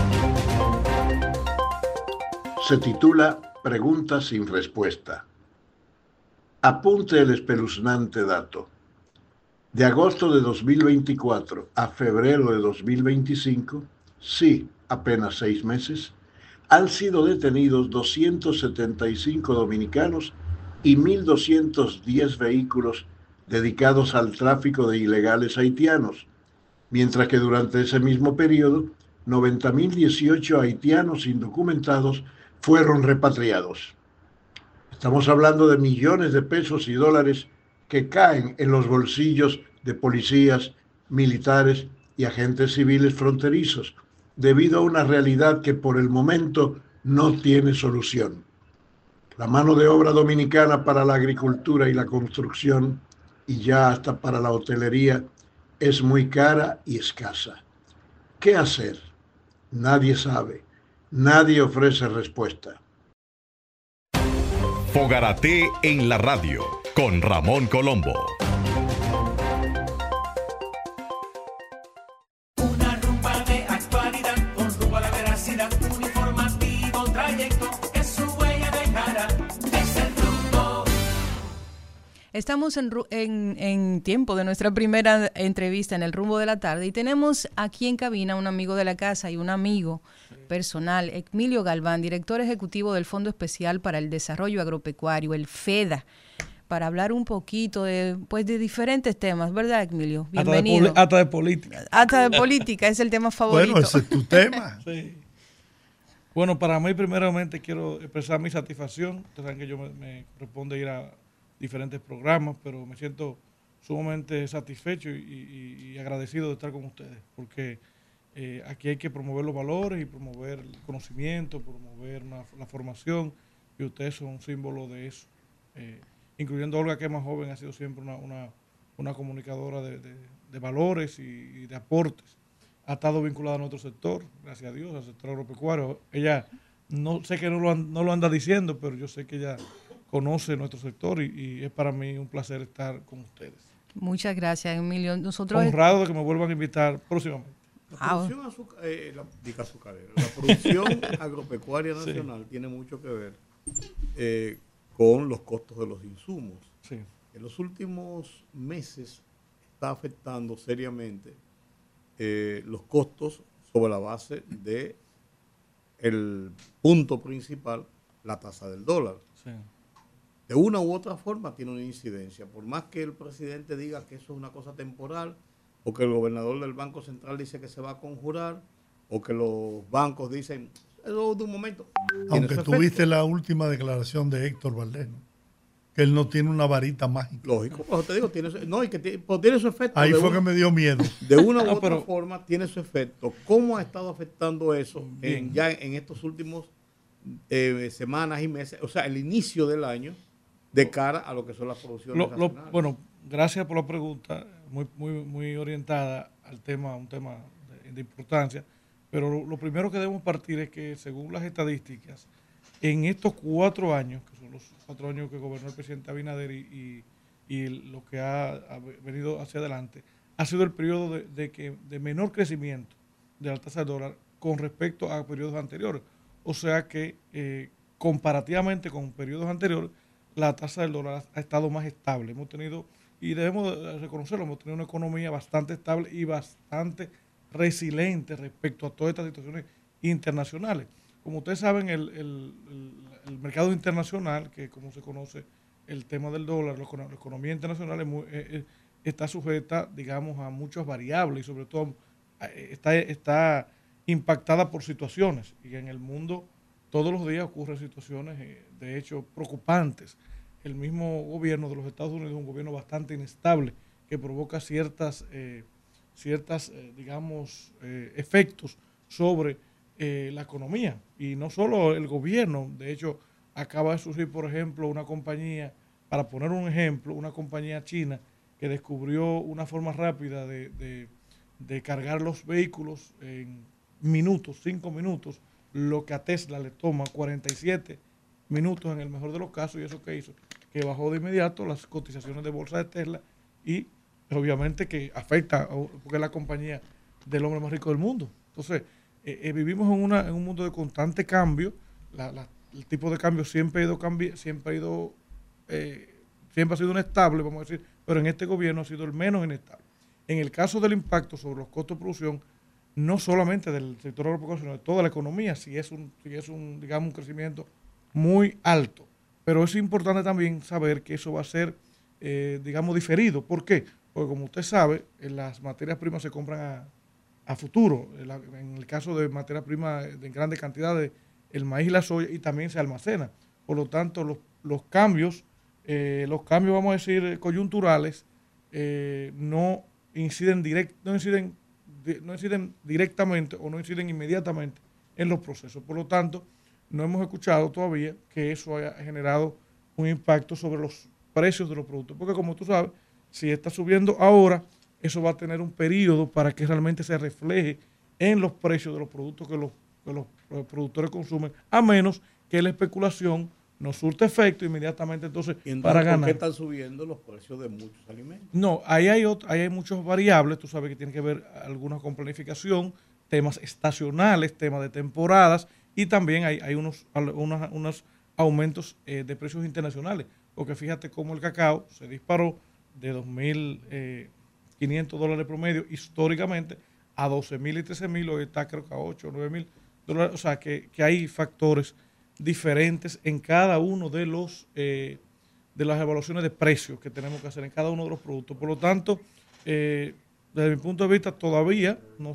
Se titula Preguntas sin respuesta. Apunte el espeluznante dato. De agosto de 2024 a febrero de 2025, sí, apenas 6 meses, han sido detenidos 275 dominicanos y 1.210 vehículos dedicados al tráfico de ilegales haitianos, mientras que durante ese mismo periodo, 90.018 haitianos indocumentados fueron repatriados. Estamos hablando de millones de pesos y dólares que caen en los bolsillos de policías, militares y agentes civiles fronterizos, debido a una realidad que por el momento no tiene solución. La mano de obra dominicana para la agricultura y la construcción, y ya hasta para la hotelería, es muy cara y escasa. ¿Qué hacer? Nadie sabe. Nadie ofrece respuesta. Fogarate en la radio con Ramón Colombo. Estamos en tiempo de nuestra primera entrevista en el Rumbo de la Tarde y tenemos aquí en cabina un amigo de la casa y un amigo personal, Emilio Galván, director ejecutivo del Fondo Especial para el Desarrollo Agropecuario, el FEDA, para hablar un poquito de diferentes temas, ¿verdad, Emilio? Bienvenido. Hasta de política. Hasta de política, es el tema favorito. Bueno, ese es tu tema. Sí. Bueno, para mí primeramente quiero expresar mi satisfacción. Ustedes saben que yo me corresponde ir a diferentes programas, pero me siento sumamente satisfecho y agradecido de estar con ustedes, porque aquí hay que promover los valores y promover el conocimiento, promover la formación, y ustedes son un símbolo de eso. Incluyendo a Olga, que es más joven, ha sido siempre una comunicadora de valores y de aportes. Ha estado vinculada a nuestro sector, gracias a Dios, al sector agropecuario. Ella, no sé que no lo anda diciendo, pero yo sé que ella conoce nuestro sector y es para mí un placer estar con ustedes. Muchas gracias, Emilio. Nosotros honrado de que me vuelvan a invitar próximamente. La producción agropecuaria nacional tiene mucho que ver con los costos de los insumos. Sí. En los últimos meses está afectando seriamente los costos sobre la base de el punto principal, la tasa del dólar. Sí. De una u otra forma tiene una incidencia. Por más que el presidente diga que eso es una cosa temporal, o que el gobernador del Banco Central dice que se va a conjurar, o que los bancos dicen, eso es de un momento. Aunque tuviste la última declaración de Héctor Valdés, ¿no? Que él no tiene una varita mágica. Lógico, pues te digo, tiene su efecto. Ahí fue que me dio miedo. De una u otra forma tiene su efecto. ¿Cómo ha estado afectando eso ya en estos últimos semanas y meses? O sea, el inicio del año de cara a lo que son las producciones nacionales. Bueno, gracias por la pregunta, muy orientada al tema, un tema de importancia. Pero lo primero que debemos partir es que, según las estadísticas, en estos 4 años, que son los 4 años que gobernó el presidente Abinader y lo que ha venido hacia adelante, ha sido el periodo de menor crecimiento de la tasa de dólar con respecto a periodos anteriores. O sea que, comparativamente con periodos anteriores, la tasa del dólar ha estado más estable. Hemos tenido, y debemos reconocerlo, hemos tenido una economía bastante estable y bastante resiliente respecto a todas estas situaciones internacionales. Como ustedes saben, el mercado internacional, que como se conoce el tema del dólar, la economía internacional está sujeta, digamos, a muchas variables y sobre todo está impactada por situaciones. Y en el mundo todos los días ocurren situaciones, de hecho, preocupantes. El mismo gobierno de los Estados Unidos es un gobierno bastante inestable que provoca ciertas digamos, efectos sobre la economía. Y no solo el gobierno, de hecho, acaba de surgir, por ejemplo, una compañía, para poner un ejemplo, una compañía china que descubrió una forma rápida de cargar los vehículos en minutos, 5 minutos, lo que a Tesla le toma 47 minutos en el mejor de los casos. ¿Y eso qué hizo? Que bajó de inmediato las cotizaciones de bolsa de Tesla y obviamente que afecta, porque es la compañía del hombre más rico del mundo. Entonces, vivimos en un mundo de constante cambio. El tipo de cambio siempre ha sido inestable, vamos a decir, pero en este gobierno ha sido el menos inestable. En el caso del impacto sobre los costos de producción, no solamente del sector agropecuario, sino de toda la economía, si es un digamos, un crecimiento muy alto. Pero es importante también saber que eso va a ser, digamos, diferido. ¿Por qué? Porque como usted sabe, las materias primas se compran a futuro. En el caso de materias primas de grandes cantidades, el maíz y la soya, y también se almacena. Por lo tanto, los cambios, vamos a decir, coyunturales, no inciden directamente o no inciden inmediatamente en los procesos. Por lo tanto, no hemos escuchado todavía que eso haya generado un impacto sobre los precios de los productos. Porque como tú sabes, si está subiendo ahora, eso va a tener un periodo para que realmente se refleje en los precios de los productos que los productores consumen, a menos que la especulación no surte efecto inmediatamente. Entonces, para ganar. ¿Por qué están subiendo los precios de muchos alimentos? No, ahí hay muchas variables, tú sabes que tiene que ver algunas con planificación, temas estacionales, temas de temporadas, y también hay unas aumentos de precios internacionales, porque fíjate cómo el cacao se disparó de $2.500 promedio históricamente a 12.000 y 13.000, hoy está creo que a 8 o 9.000 $, o sea que hay factores diferentes en cada uno de de las evaluaciones de precios que tenemos que hacer en cada uno de los productos. Por lo tanto, desde mi punto de vista todavía no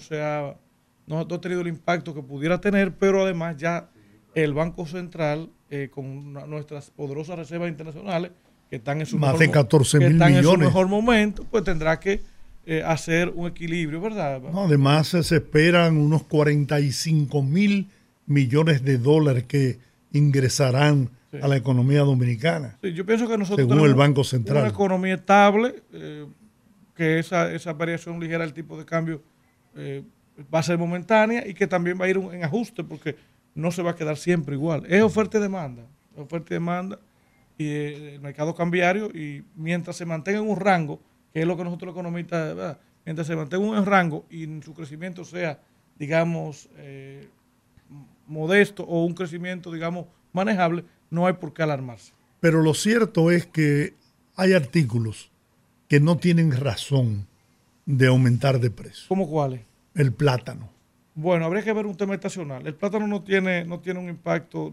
ha tenido el impacto que pudiera tener, pero además ya el Banco Central, con nuestras poderosas reservas internacionales, que están en su más de 14.000 millones. En su mejor momento, pues tendrá que hacer un equilibrio, ¿verdad? No, además se esperan unos 45.000 millones de dólares que ingresarán a la economía dominicana. Sí, yo pienso que nosotros según el Banco Central, una economía estable, que esa variación ligera del tipo de cambio va a ser momentánea y que también va a ir en ajuste porque no se va a quedar siempre igual. Es oferta y demanda, y el mercado cambiario, y mientras se mantenga en un rango, que es lo que nosotros los economistas, ¿verdad? Mientras se mantenga en un rango y su crecimiento sea, digamos, modesto o un crecimiento, digamos, manejable, no hay por qué alarmarse. Pero lo cierto es que hay artículos que no tienen razón de aumentar de precio. ¿Cómo cuáles? El plátano. Bueno, habría que ver un tema estacional. El plátano no tiene un impacto,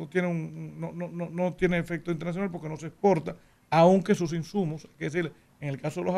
no tiene efecto internacional porque no se exporta, aunque sus insumos, hay que decirle, en el caso de los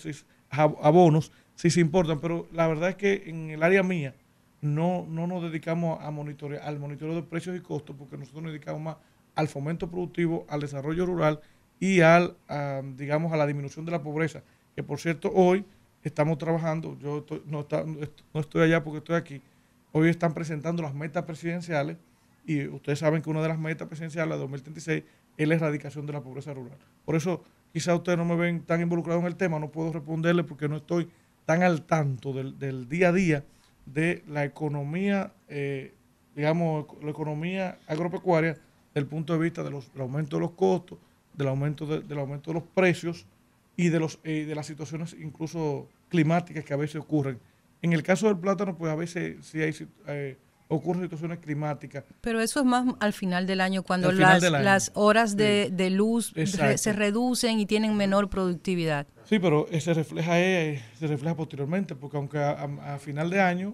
abonos sí se importan, pero la verdad es que en el área mía no nos dedicamos al monitoreo de precios y costos, porque nosotros nos dedicamos más al fomento productivo, al desarrollo rural y digamos, a la disminución de la pobreza, que por cierto hoy estamos trabajando, no estoy allá porque estoy aquí, hoy están presentando las metas presidenciales y ustedes saben que una de las metas presidenciales de 2036 es la erradicación de la pobreza rural. Por eso quizá ustedes no me ven tan involucrado en el tema, no puedo responderle porque no estoy tan al tanto del día a día de la economía, digamos, la economía agropecuaria desde el punto de vista del aumento de los costos, del aumento de los precios y de las situaciones incluso climáticas que a veces ocurren. En el caso del plátano, pues a veces sí ocurren situaciones climáticas. Pero eso es más al final del año, cuando las horas de luz se reducen y tienen menor productividad. Sí, pero se refleja posteriormente, porque aunque a final de año,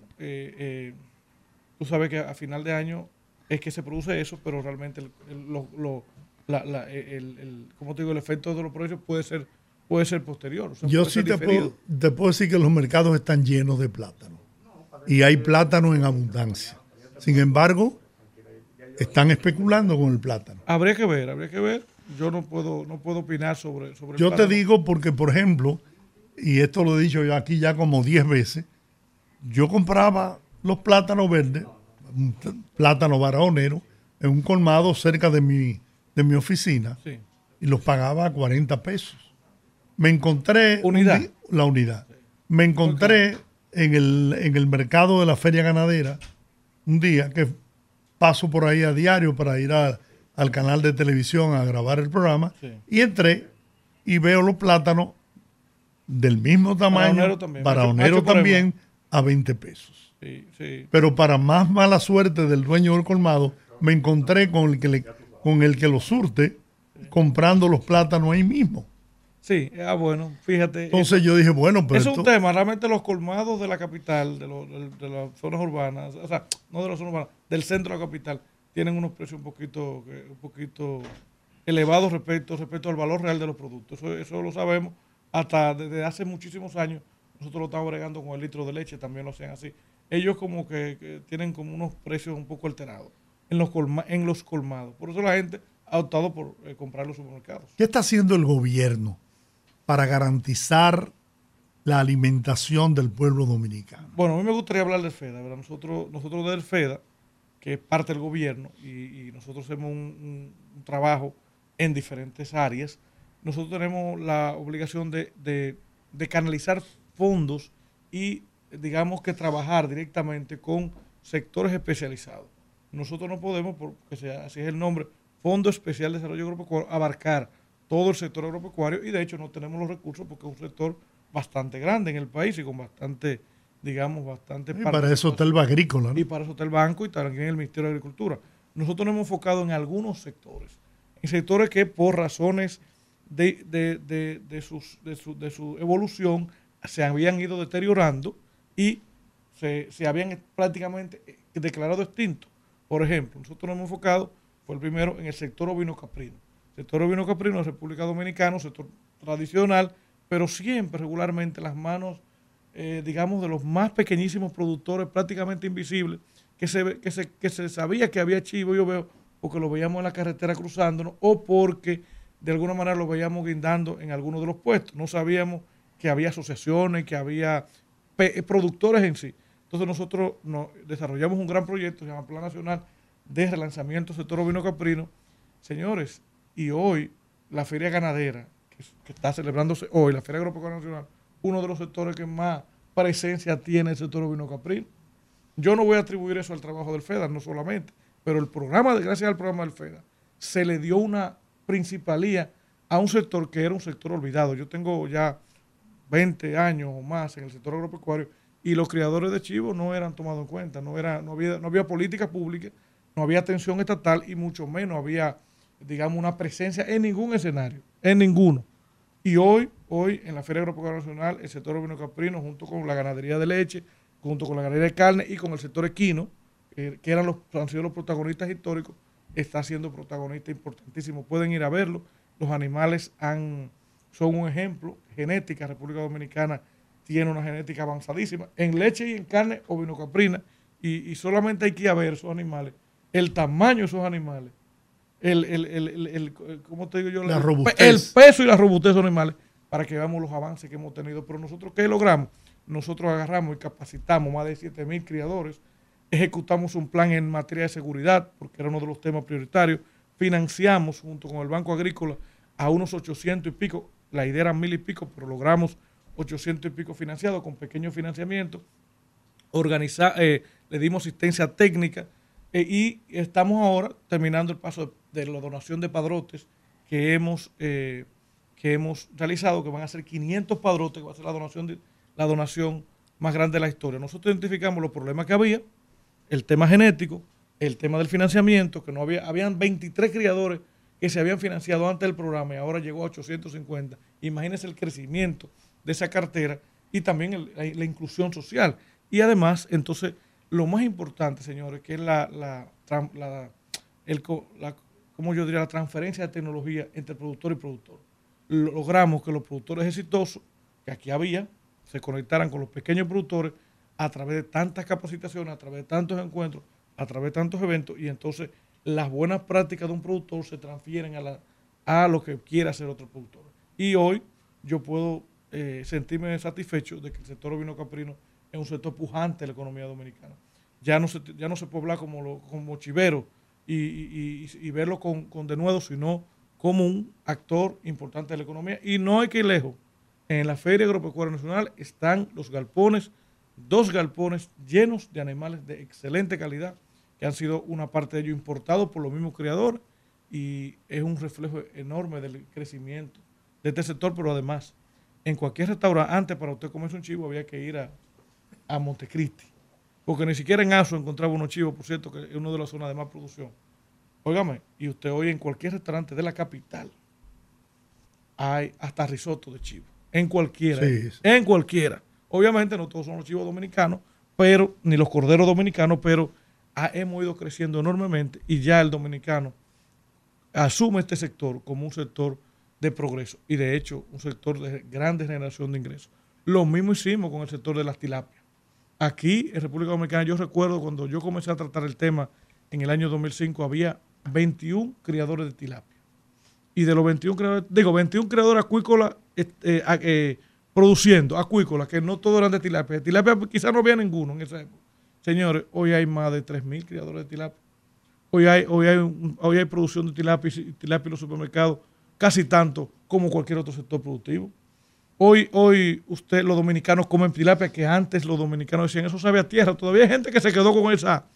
tú sabes que a final de año es que se produce eso, pero realmente como te digo, el efecto de los precios puede ser posterior. O sea, yo sí te puedo decir que los mercados están llenos de plátano y hay plátano en abundancia. Sin embargo, están especulando con el plátano. Habría que ver. Yo no puedo opinar sobre el yo plátano. Te digo porque, por ejemplo, y esto lo he dicho yo aquí ya como 10 veces, yo compraba los plátanos verdes, un plátano barahonero, en un colmado cerca de mi oficina, sí, y los pagaba a 40 pesos. Me encontré la unidad. Me encontré en el mercado de la feria ganadera un día que paso por ahí a diario para ir al canal de televisión a grabar el programa, sí, y entré y veo los plátanos del mismo tamaño, barahonero también, a 20 pesos. Sí, sí. Pero para más mala suerte del dueño del colmado, me encontré con el que lo surte, comprando los plátanos ahí mismo. Sí, bueno, fíjate. Entonces yo dije, bueno, pero es un tema, realmente los colmados de la capital, de las zonas urbanas, o sea, no de las zonas urbanas, del centro de la capital, tienen unos precios un poquito elevados respecto al valor real de los productos. Eso lo sabemos, hasta desde hace muchísimos años, nosotros lo estamos bregando con el litro de leche, también lo hacen así. Ellos como que tienen como unos precios un poco alterados en los colmados. Por eso la gente ha optado por comprar en los supermercados. ¿Qué está haciendo el gobierno para garantizar la alimentación del pueblo dominicano? Bueno, a mí me gustaría hablar del FEDA, ¿verdad? Nosotros del FEDA, que es parte del gobierno, y nosotros hacemos un trabajo en diferentes áreas, nosotros tenemos la obligación de canalizar fondos y, digamos, que trabajar directamente con sectores especializados. Nosotros no podemos, porque así es el nombre, Fondo Especial de Desarrollo Agropecuario, abarcar todo el sector agropecuario, y de hecho no tenemos los recursos porque es un sector bastante grande en el país y con bastante y para eso está el agrícola, ¿no? Y para eso está el banco y también el Ministerio de Agricultura. Nosotros nos hemos enfocado en algunos sectores en sectores que por razones de su evolución se habían ido deteriorando y se habían prácticamente declarado extintos. Por ejemplo, nosotros nos hemos enfocado, fue el primero, en el sector ovino-caprino. El sector ovino-caprino de República Dominicana, un sector tradicional, pero siempre regularmente las manos, digamos, de los más pequeñísimos productores prácticamente invisibles, que se sabía que había chivo, yo veo, porque lo veíamos en la carretera cruzándonos o porque de alguna manera lo veíamos guindando en algunos de los puestos. No sabíamos que había asociaciones, que había productores en sí. Entonces nosotros desarrollamos un gran proyecto, se llama Plan Nacional de Relanzamiento del Sector Ovino Caprino. Señores, y hoy la feria ganadera, que está celebrándose hoy, la Feria Agropecuaria Nacional, uno de los sectores que más presencia tiene el sector ovino caprino. Yo no voy a atribuir eso al trabajo del FEDA, no solamente, pero gracias al programa del FEDA, se le dio una principalía a un sector que era un sector olvidado. Yo tengo ya 20 años o más en el sector agropecuario y los criadores de chivos no eran tomados en cuenta, no había política pública, no había atención estatal y mucho menos había, digamos, una presencia en ningún escenario, en ninguno. Y hoy en la Feria Agropecuaria Nacional, el sector ovino caprino, junto con la ganadería de leche, junto con la ganadería de carne y con el sector equino, que han sido los protagonistas históricos, está siendo protagonista importantísimo. Pueden ir a verlo. Los animales son un ejemplo. Genética, República Dominicana tiene una genética avanzadísima en leche y en carne ovino-caprina, y solamente hay que ir a ver esos animales, el tamaño de esos animales, ¿cómo te digo yo? La robustez. El peso y la robustez de esos animales, para que veamos los avances que hemos tenido. Pero nosotros, ¿qué logramos? Nosotros agarramos y capacitamos más de 7,000 criadores, ejecutamos un plan en materia de seguridad, porque era uno de los temas prioritarios, financiamos junto con el Banco Agrícola a unos 800 y pico, la idea era 1,000 y pico, pero logramos 800 y pico financiados con pequeños financiamientos, le dimos asistencia técnica y estamos ahora terminando el paso de la donación de padrotes que hemos realizado, que van a ser 500 padrotes, que va a ser la donación más grande de la historia. Nosotros identificamos los problemas que había, el tema genético, el tema del financiamiento, que habían 23 criadores que se habían financiado antes del programa y ahora llegó a 850. Imagínense el crecimiento de esa cartera y también la inclusión social. Y además, entonces, lo más importante, señores, que es la transferencia de tecnología entre productor y productor. Logramos que los productores exitosos, que aquí había, se conectaran con los pequeños productores a través de tantas capacitaciones, a través de tantos encuentros, a través de tantos eventos, y entonces las buenas prácticas de un productor se transfieren a lo que quiera hacer otro productor. Y hoy yo puedo sentirme satisfecho de que el sector ovino caprino es un sector pujante de la economía dominicana. Ya no se puede hablar como chivero y verlo con denuedo, sino como un actor importante de la economía. Y no hay que ir lejos. En la Feria Agropecuaria Nacional están los galpones, 2 galpones llenos de animales de excelente calidad, que han sido una parte de ellos importados por los mismos criadores, y es un reflejo enorme del crecimiento de este sector. Pero además, en cualquier restaurante, antes para usted comerse un chivo había que ir a Montecristi, porque ni siquiera en Aso encontraba unos chivos, por cierto, que es una de las zonas de más producción. Óigame, y usted hoy en cualquier restaurante de la capital hay hasta risotto de chivo, en cualquiera, sí. En cualquiera. Obviamente no todos son los chivos dominicanos, pero ni los corderos dominicanos, pero hemos ido creciendo enormemente y ya el dominicano asume este sector como un sector de progreso y de hecho un sector de grande generación de ingresos. Lo mismo hicimos con el sector de las tilapias. Aquí en República Dominicana, yo recuerdo cuando yo comencé a tratar el tema en el año 2005, había 21 criadores de tilapia. Y de los 21 criadores acuícolas produciendo acuícolas, que no todos eran de tilapia. De tilapia quizás no había ninguno en esa época. Señores, hoy hay más de 3,000 criadores de tilapia. Hoy hay producción de tilapia en los supermercados casi tanto como cualquier otro sector productivo. Hoy los dominicanos comen tilapia, que antes los dominicanos decían eso sabe a tierra. Todavía hay gente que se quedó con esa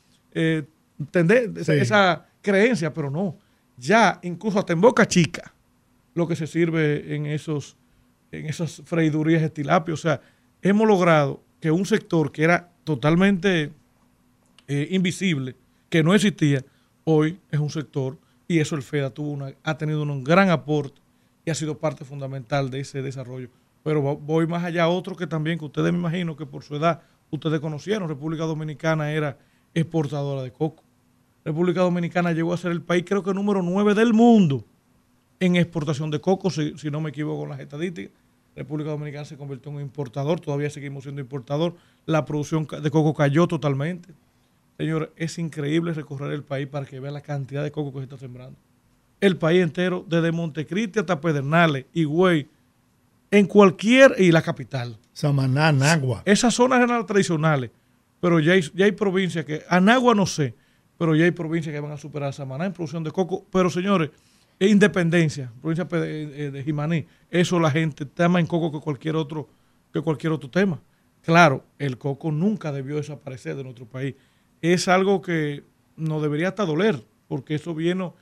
creencia, pero no. Ya incluso hasta en Boca Chica lo que se sirve en esas freidurías de tilapia. O sea, hemos logrado que un sector que era totalmente invisible, que no existía, hoy es un sector y eso el FEDA ha tenido un gran aporte y ha sido parte fundamental de ese desarrollo. Pero voy más allá, otro que también, que ustedes me imagino que por su edad ustedes conocieron, República Dominicana era exportadora de coco. República Dominicana llegó a ser el país, creo que número 9 del mundo en exportación de coco, si no me equivoco con las estadísticas. República Dominicana se convirtió en un importador, todavía seguimos siendo importador. La producción de coco cayó totalmente. Señores, es increíble recorrer el país para que vean la cantidad de coco que se está sembrando. El país entero, desde Montecristi hasta Pedernales, Higüey, en cualquier, y la capital. Samaná, Nagua. Esas zonas eran las tradicionales, pero ya hay provincias que, Anagua no sé, pero ya hay provincias que van a superar a Samaná en producción de coco. Pero señores, Independencia, provincia de Jimaní, eso la gente tema en coco que cualquier otro tema. Claro, el coco nunca debió desaparecer de nuestro país. Es algo que nos debería hasta doler, porque eso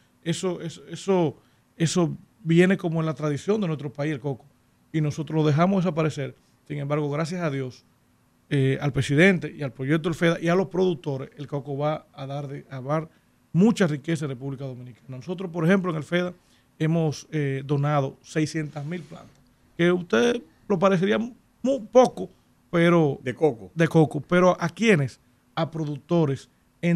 viene como en la tradición de nuestro país, el coco, y nosotros lo dejamos desaparecer. Sin embargo, gracias a Dios, al presidente y al proyecto del FEDA y a los productores, el coco va a dar mucha riqueza en República Dominicana. Nosotros, por ejemplo, en el FEDA hemos donado 600,000 plantas, que a usted lo parecería muy poco, pero de coco, pero ¿a quiénes? A productores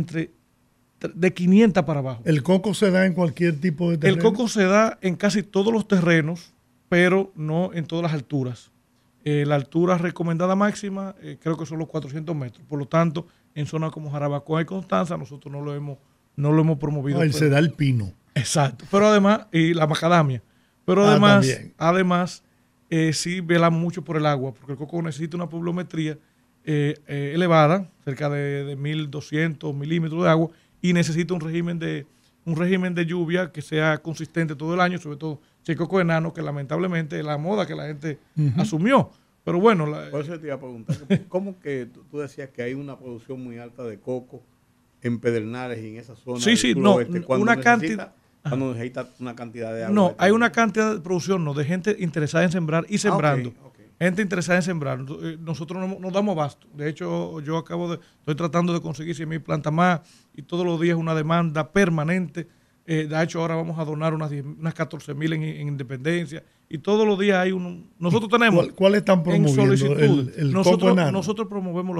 de 500 para abajo. ¿El coco se da en cualquier tipo de terreno? El coco se da en casi todos los terrenos, pero no en todas las alturas. La altura recomendada máxima creo que son los 400 metros. Por lo tanto, en zonas como Jarabacoa y Constanza, nosotros no lo hemos promovido. No, se da el pino. Exacto. Pero además, y la macadamia. Pero además sí velamos mucho por el agua, porque el coco necesita una pluviometría elevada, cerca de 1.200 milímetros de agua, y necesita un régimen de lluvia que sea consistente todo el año, sobre todo si el coco enano, que lamentablemente es la moda que la gente asumió. Pero bueno. Por eso te iba a preguntar, ¿cómo que tú decías que hay una producción muy alta de coco en Pedernales y en esa zona? Sí, no, una cantidad. Cuando necesita una cantidad de agua. No, hay una cantidad de producción, de gente interesada en sembrar y sembrando. Okay. Gente interesada en sembrar. Nosotros no nos damos abasto. De hecho, estoy tratando de conseguir 100,000 plantas más y todos los días una demanda permanente. De hecho, ahora vamos a donar unas 14,000 en Independencia y todos los días hay nosotros tenemos. ¿Cuál están promoviendo? El coco enano. Nosotros promovemos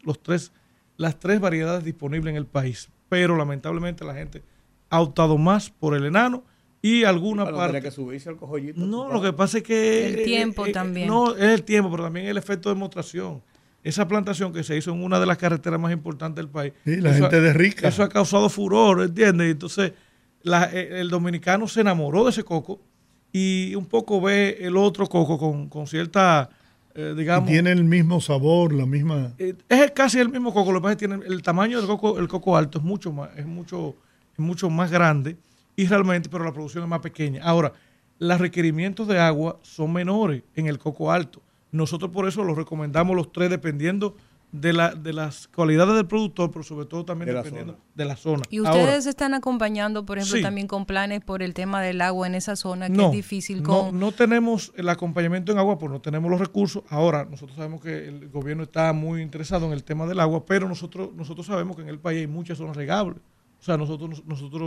las tres variedades disponibles en el país, pero lamentablemente la gente ha optado más por el enano y alguna parte. Tiene que subirse al cojollito. No, lo que pasa es que el tiempo también. No, es el tiempo, pero también el efecto de demostración. Esa plantación que se hizo en una de las carreteras más importantes del país. Sí, la gente de rica. Eso ha causado furor, ¿entiendes? Entonces, el dominicano se enamoró de ese coco y un poco ve el otro coco con cierta, digamos. Y tiene el mismo sabor, la misma. Es casi el mismo coco, lo que pasa es que tiene el tamaño del coco, el coco alto es mucho más grande y realmente, pero la producción es más pequeña. Ahora, los requerimientos de agua son menores en el coco alto. Nosotros por eso los recomendamos los tres dependiendo de las cualidades del productor, pero sobre todo también dependiendo de la zona. ¿Y ustedes están acompañando, por ejemplo, también con planes por el tema del agua en esa zona, que es difícil con...? No tenemos el acompañamiento en agua, pues no tenemos los recursos. Ahora, nosotros sabemos que el gobierno está muy interesado en el tema del agua, pero nosotros sabemos que en el país hay muchas zonas regables. O sea, nosotros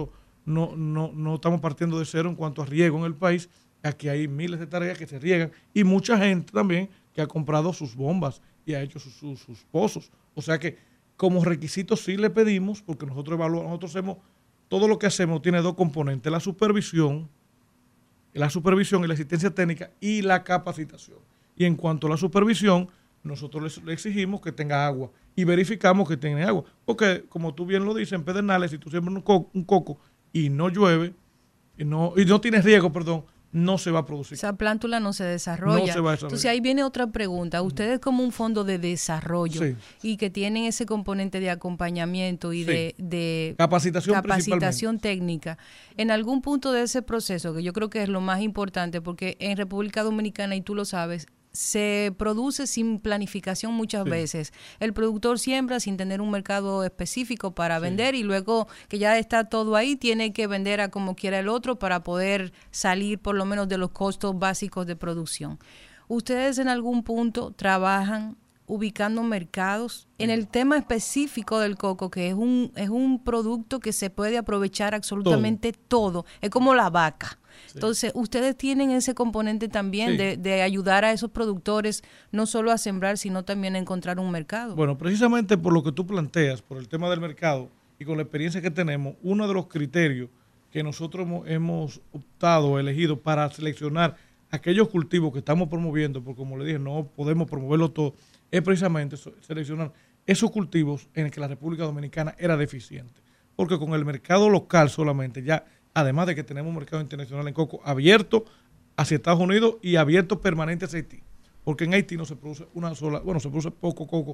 no estamos partiendo de cero en cuanto a riego en el país. Aquí hay miles de hectáreas que se riegan y mucha gente también que ha comprado sus bombas y ha hecho sus pozos. O sea que como requisito sí le pedimos, porque nosotros hacemos, todo lo que hacemos tiene dos componentes, la supervisión y la asistencia técnica y la capacitación. Y en cuanto a la supervisión, nosotros le exigimos que tenga agua y verificamos que tiene agua. Porque como tú bien lo dices, en Pedernales, si tú siembras un coco y no llueve, y no tienes riego, no se va a producir. Esa plántula no se desarrolla. No se va a desarrollar. Entonces ahí viene otra pregunta. Ustedes como un fondo de desarrollo y que tienen ese componente de acompañamiento y de capacitación técnica, en algún punto de ese proceso, que yo creo que es lo más importante, porque en República Dominicana, y tú lo sabes, se produce sin planificación muchas veces. El productor siembra sin tener un mercado específico para vender y luego que ya está todo ahí, tiene que vender a como quiera el otro para poder salir por lo menos de los costos básicos de producción. ¿Ustedes en algún punto trabajan ubicando mercados en el tema específico del coco, que es un producto que se puede aprovechar absolutamente todo. Es como la vaca. Sí. Entonces, ustedes tienen ese componente también de ayudar a esos productores no solo a sembrar, sino también a encontrar un mercado. Bueno, precisamente por lo que tú planteas, por el tema del mercado y con la experiencia que tenemos, uno de los criterios que nosotros hemos optado, elegido para seleccionar aquellos cultivos que estamos promoviendo, porque como le dije, no podemos promoverlo todo, es precisamente seleccionar esos cultivos en el que la República Dominicana era deficiente. Porque con el mercado local solamente, ya además de que tenemos un mercado internacional en coco abierto hacia Estados Unidos y abierto permanente hacia Haití, porque en Haití no se produce se produce poco coco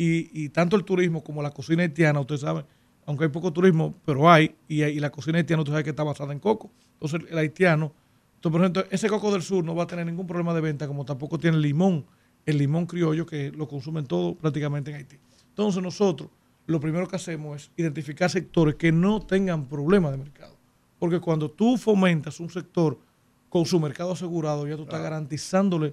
y tanto el turismo como la cocina haitiana, ustedes saben, aunque hay poco turismo, pero hay, y la cocina haitiana usted sabe que está basada en coco. Entonces el haitiano, por ejemplo, ese coco del sur no va a tener ningún problema de venta, como tampoco tiene el limón criollo, que lo consumen todo prácticamente en Haití. Entonces nosotros lo primero que hacemos es identificar sectores que no tengan problemas de mercado. Porque cuando tú fomentas un sector con su mercado asegurado, ya tú estás garantizándole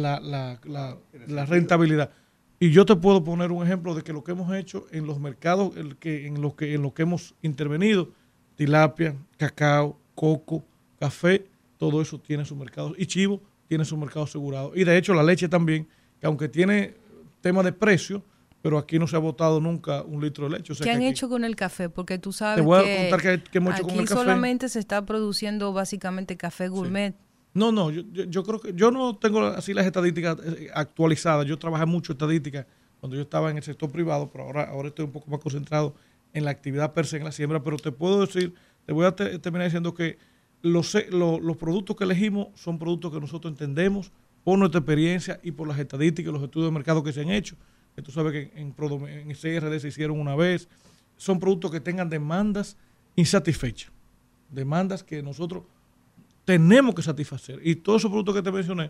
la rentabilidad. Y yo te puedo poner un ejemplo de que lo que hemos hecho en los mercados en los que hemos intervenido, tilapia, cacao, coco, café, todo eso tiene su mercado. Y chivo tiene su mercado asegurado. Y de hecho la leche también, que aunque tiene tema de precio, pero aquí no se ha botado nunca un litro de leche. O sea, ¿qué han aquí hecho con el café? Porque tú sabes te voy a contar que hemos hecho con el aquí café. solamente se está produciendo básicamente café gourmet. Sí. No, yo creo que yo no tengo así las estadísticas actualizadas. Yo trabajé mucho estadísticas cuando yo estaba en el sector privado, pero ahora estoy un poco más concentrado en la actividad per se, en la siembra. Pero te puedo decir, te voy a terminar diciendo que los productos que elegimos son productos que nosotros entendemos por nuestra experiencia y por las estadísticas y los estudios de mercado que se han hecho. Que tú sabes que en CRD se hicieron una vez. Son productos que tengan demandas insatisfechas, demandas que nosotros tenemos que satisfacer. Y todos esos productos que te mencioné,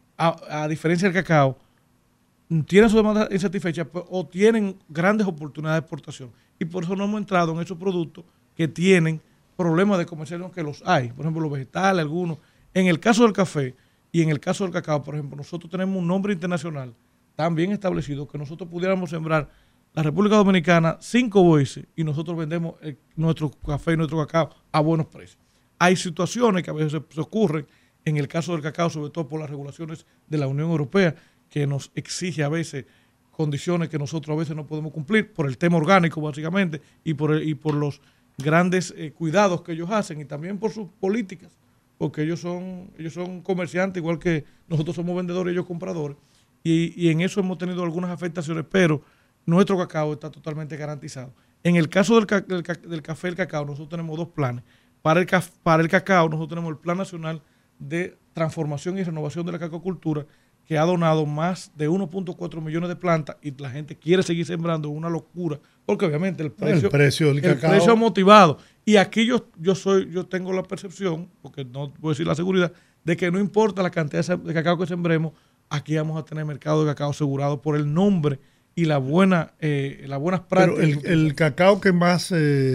a diferencia del cacao, tienen su demanda insatisfecha o tienen grandes oportunidades de exportación. Y por eso no hemos entrado en esos productos que tienen problemas de comercialización, que los hay. Por ejemplo, los vegetales, algunos. En el caso del café y en el caso del cacao, por ejemplo, nosotros tenemos un nombre internacional tan bien establecido que nosotros pudiéramos sembrar la República Dominicana 5 veces y nosotros vendemos nuestro café y nuestro cacao a buenos precios. Hay situaciones que a veces se ocurren, en el caso del cacao, sobre todo por las regulaciones de la Unión Europea, que nos exige a veces condiciones que nosotros a veces no podemos cumplir, por el tema orgánico básicamente, y por los grandes cuidados que ellos hacen, y también por sus políticas, porque ellos son comerciantes, igual que nosotros somos vendedores y ellos compradores, y en eso hemos tenido algunas afectaciones, pero nuestro cacao está totalmente garantizado. En el caso del café y el cacao, nosotros tenemos dos planes. Para el cacao, nosotros tenemos el Plan Nacional de Transformación y Renovación de la Cacaocultura, que ha donado más de 1.4 millones de plantas, y la gente quiere seguir sembrando, una locura, porque obviamente el precio del cacao, el precio ha motivado. Y aquí yo tengo la percepción, porque no puedo decir la seguridad, de que no importa la cantidad de cacao que sembremos, aquí vamos a tener mercado de cacao asegurado por el nombre y las buenas prácticas. Pero el cacao que más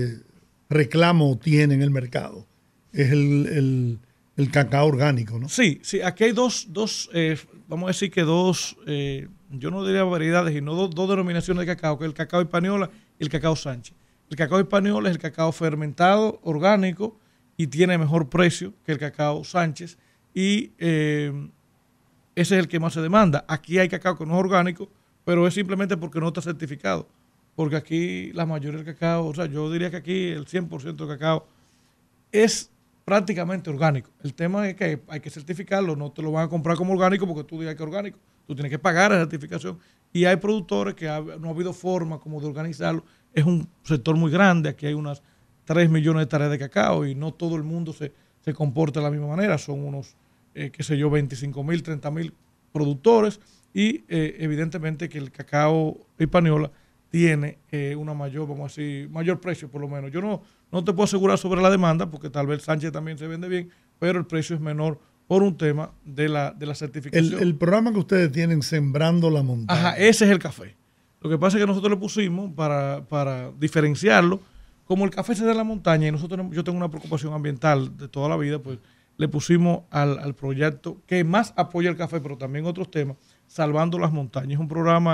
reclamo tiene en el mercado es el cacao orgánico, ¿no? Sí, aquí hay dos vamos a decir que yo no diría variedades, sino dos denominaciones de cacao, que es el cacao Hispaniola y el cacao Sánchez. El cacao Hispaniola es el cacao fermentado, orgánico, y tiene mejor precio que el cacao Sánchez, y ese es el que más se demanda. Aquí hay cacao que no es orgánico, pero es simplemente porque no está certificado. Porque aquí la mayoría del cacao, o sea, yo diría que aquí el 100% del cacao es prácticamente orgánico. El tema es que hay que certificarlo, no te lo van a comprar como orgánico porque tú digas que es orgánico. Tú tienes que pagar la certificación. Y hay productores que no ha habido forma como de organizarlo. Es un sector muy grande, aquí hay unas 3 millones de hectáreas de cacao y no todo el mundo se comporta de la misma manera. Son unos, 25,000, 30,000 productores, y evidentemente que el cacao Hispaniola tiene una mayor precio, por lo menos. Yo no te puedo asegurar sobre la demanda, porque tal vez Sánchez también se vende bien, pero el precio es menor por un tema de la certificación. El programa que ustedes tienen, Sembrando la Montaña. Ajá, ese es el café. Lo que pasa es que nosotros le pusimos, para diferenciarlo, como el café se da en la montaña y yo tengo una preocupación ambiental de toda la vida, pues le pusimos al proyecto que más apoya el café, pero también otros temas, Salvando las Montañas. Es un programa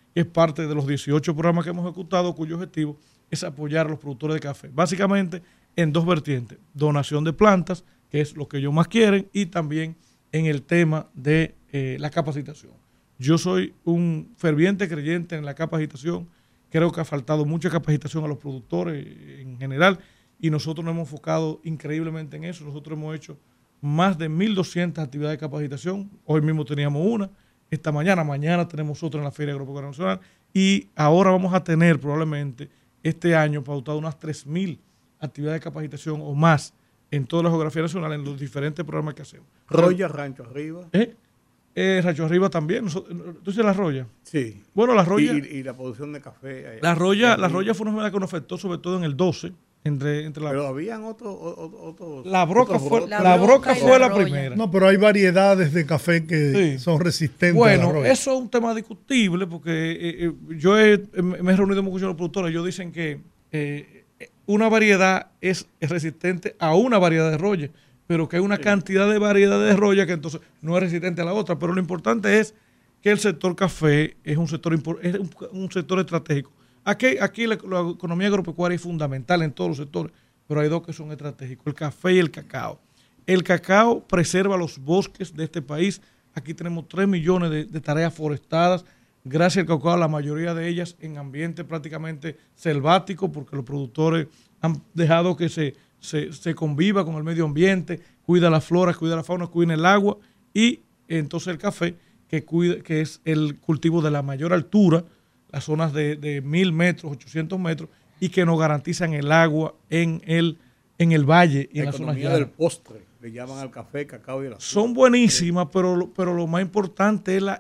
que es parte de los 18 programas que hemos ejecutado, cuyo objetivo es apoyar a los productores de café. Básicamente en dos vertientes: donación de plantas, que es lo que ellos más quieren, y también en el tema de la capacitación. Yo soy un ferviente creyente en la capacitación. Creo que ha faltado mucha capacitación a los productores en general, y nosotros nos hemos enfocado increíblemente en eso. Nosotros hemos hecho más de 1.200 actividades de capacitación. Hoy mismo teníamos una, mañana tenemos otra en la Feria Agropecuaria Nacional, y ahora vamos a tener probablemente este año pautado unas 3.000 actividades de capacitación o más en toda la geografía nacional, en los diferentes programas que hacemos. Roya, Rancho Arriba. Rancho Arriba también. ¿Tú dices la Roya? Sí. Bueno, la Roya. Y la producción de café. La Roya fue una enfermedad que nos afectó sobre todo en el 12. Pero habían otros. La broca fue la primera. No, pero hay variedades de café que son resistentes a la roya. Eso es un tema discutible, porque me he reunido mucho con los productores. Ellos dicen que una variedad es resistente a una variedad de roya, pero que hay una cantidad de variedades de roya que entonces no es resistente a la otra. Pero lo importante es que el sector café es un sector estratégico. Aquí la economía agropecuaria es fundamental en todos los sectores, pero hay dos que son estratégicos: el café y el cacao. El cacao preserva los bosques de este país. Aquí tenemos 3 millones de tareas forestadas. Gracias al cacao, la mayoría de ellas en ambiente prácticamente selvático, porque los productores han dejado que se conviva con el medio ambiente, cuida la flora, cuida la fauna, cuida el agua, y entonces el café, que es el cultivo de la mayor altura, las zonas de 1.000 metros, 800 metros, y que nos garantizan el agua en el valle y en las zonas llanas. Del postre, le llaman al café, cacao y el azúcar. Son buenísimas, pero lo más importante es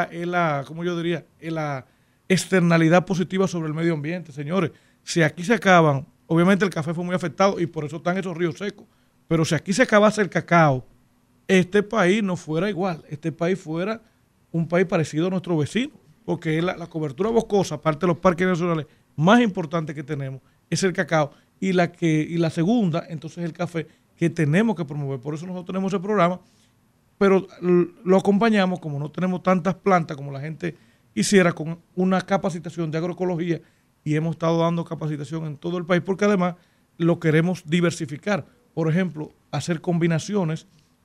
la ¿cómo yo diría? Es la externalidad positiva sobre el medio ambiente, señores. Si aquí se acaban, obviamente el café fue muy afectado y por eso están esos ríos secos, pero si aquí se acabase el cacao, este país no fuera igual. Este país fuera un país parecido a nuestro vecino, porque la cobertura boscosa, aparte de los parques nacionales más importantes que tenemos, es el cacao, y la segunda, entonces, el café, que tenemos que promover. Por eso nosotros tenemos ese programa, pero lo acompañamos, como no tenemos tantas plantas como la gente quisiera, con una capacitación de agroecología, y hemos estado dando capacitación en todo el país, porque además lo queremos diversificar. Por ejemplo, hacer combinaciones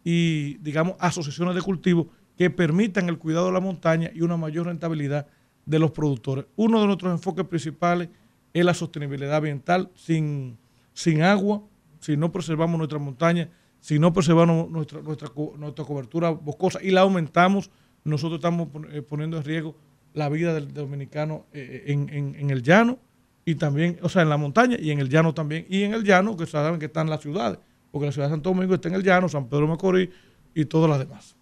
y, digamos, asociaciones de cultivo que permitan el cuidado de la montaña y una mayor rentabilidad de los productores. Uno de nuestros enfoques principales es la sostenibilidad ambiental. Sin agua, si no preservamos nuestra montaña, si no preservamos nuestra cobertura boscosa y la aumentamos, nosotros estamos poniendo en riesgo la vida del dominicano en el llano, y también, o sea, en la montaña y en el llano también. Y en el llano, que saben que están las ciudades, porque la ciudad de Santo Domingo está en el llano, San Pedro de Macorís y todas las demás.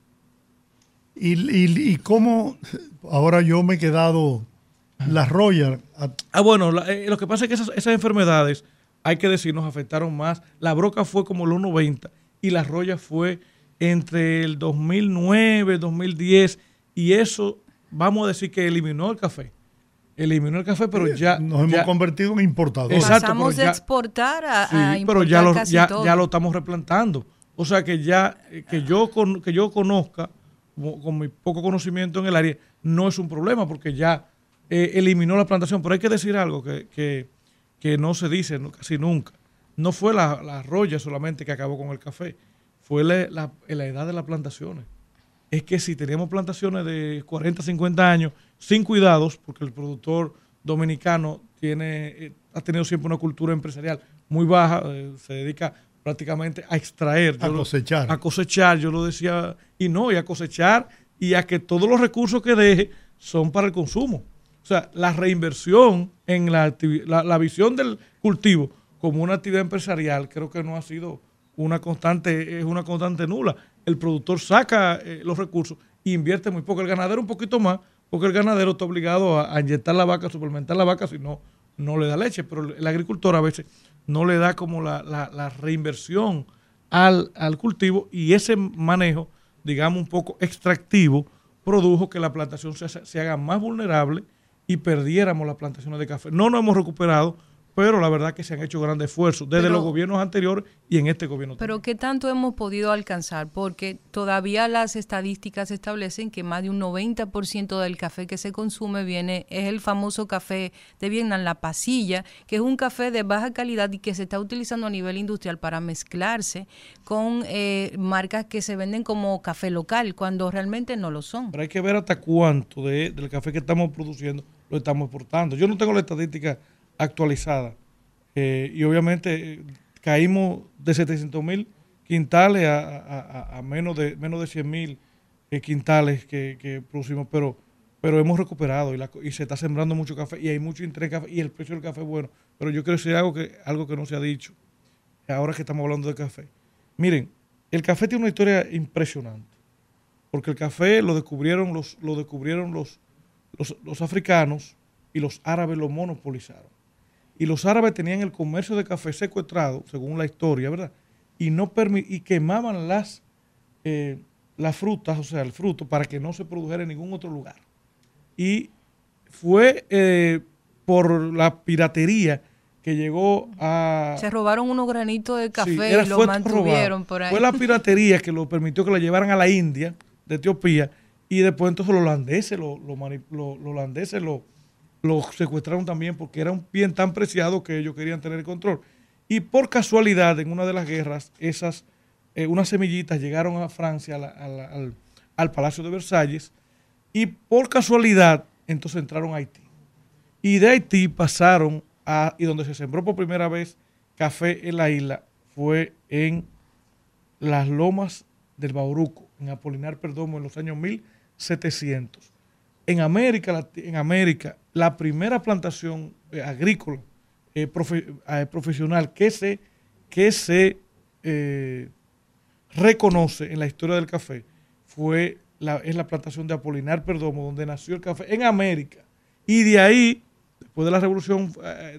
Y cómo, ahora yo me he quedado las Royal. Bueno, lo que pasa es que esas enfermedades, hay que decir, nos afectaron más. La broca fue como los 90 y la roya fue entre el 2009, 2010, y eso, vamos a decir que eliminó el café. Pero ya nos hemos convertido en importadores. Exacto, pasamos de exportar a importar, pero ya todo. lo estamos replantando. O sea que ya que yo conozca, con mi poco conocimiento en el área, no es un problema, porque ya eliminó la plantación. Pero hay que decir algo que no se dice casi nunca. No fue la roya solamente que acabó con el café, fue la edad de las plantaciones. Es que si teníamos plantaciones de 40, 50 años sin cuidados, porque el productor dominicano ha tenido siempre una cultura empresarial muy baja, se dedica prácticamente a extraer. A cosechar, yo lo decía, y a cosechar y a que todos los recursos que deje son para el consumo. O sea, la reinversión en la visión del cultivo como una actividad empresarial, creo que no ha sido una constante nula. El productor saca los recursos e invierte muy poco. El ganadero un poquito más, porque el ganadero está obligado a inyectar la vaca, a suplementar la vaca, si no le da leche. Pero el agricultor a veces no le da como la reinversión al cultivo, y ese manejo, digamos, un poco extractivo, produjo que la plantación se haga más vulnerable y perdiéramos las plantaciones de café. No nos hemos recuperado, pero la verdad que se han hecho grandes esfuerzos desde los gobiernos anteriores y en este gobierno pero también. ¿qué tanto hemos podido alcanzar? Porque todavía las estadísticas establecen que más de un 90% del café que se consume es el famoso café de Vietnam, la pasilla, que es un café de baja calidad y que se está utilizando a nivel industrial para mezclarse con marcas que se venden como café local, cuando realmente no lo son. Pero hay que ver hasta cuánto del café que estamos produciendo lo estamos exportando. Yo no tengo la estadística actualizada y obviamente caímos de 700,000 quintales a menos de 100,000 quintales que producimos, pero hemos recuperado y se está sembrando mucho café y hay mucho interés en café y el precio del café es bueno. Pero yo quiero decir algo que no se ha dicho ahora que estamos hablando de café. Miren, el café tiene una historia impresionante, porque el café lo descubrieron los africanos y los árabes lo monopolizaron. Y los árabes tenían el comercio de café secuestrado, según la historia, ¿verdad? Y quemaban las frutas, o sea, el fruto, para que no se produjera en ningún otro lugar. Y fue por la piratería que llegó a... Se robaron unos granitos de café sí, y lo mantuvieron por ahí. Fue la piratería que lo permitió que lo llevaran a la India, de Etiopía, y después entonces los holandeses lo secuestraron también porque era un bien tan preciado que ellos querían tener el control. Y por casualidad, en una de las guerras, unas semillitas llegaron a Francia, al Palacio de Versalles, y por casualidad, entonces entraron a Haití. Y de Haití pasaron y donde se sembró por primera vez café en la isla, fue en las lomas del Bauruco, en Apolinar Perdomo, en los años 1700. En América, la primera plantación agrícola profesional que se reconoce en la historia del café es la plantación de Apolinar Perdomo, donde nació el café en América. Y de ahí, después de la revolución,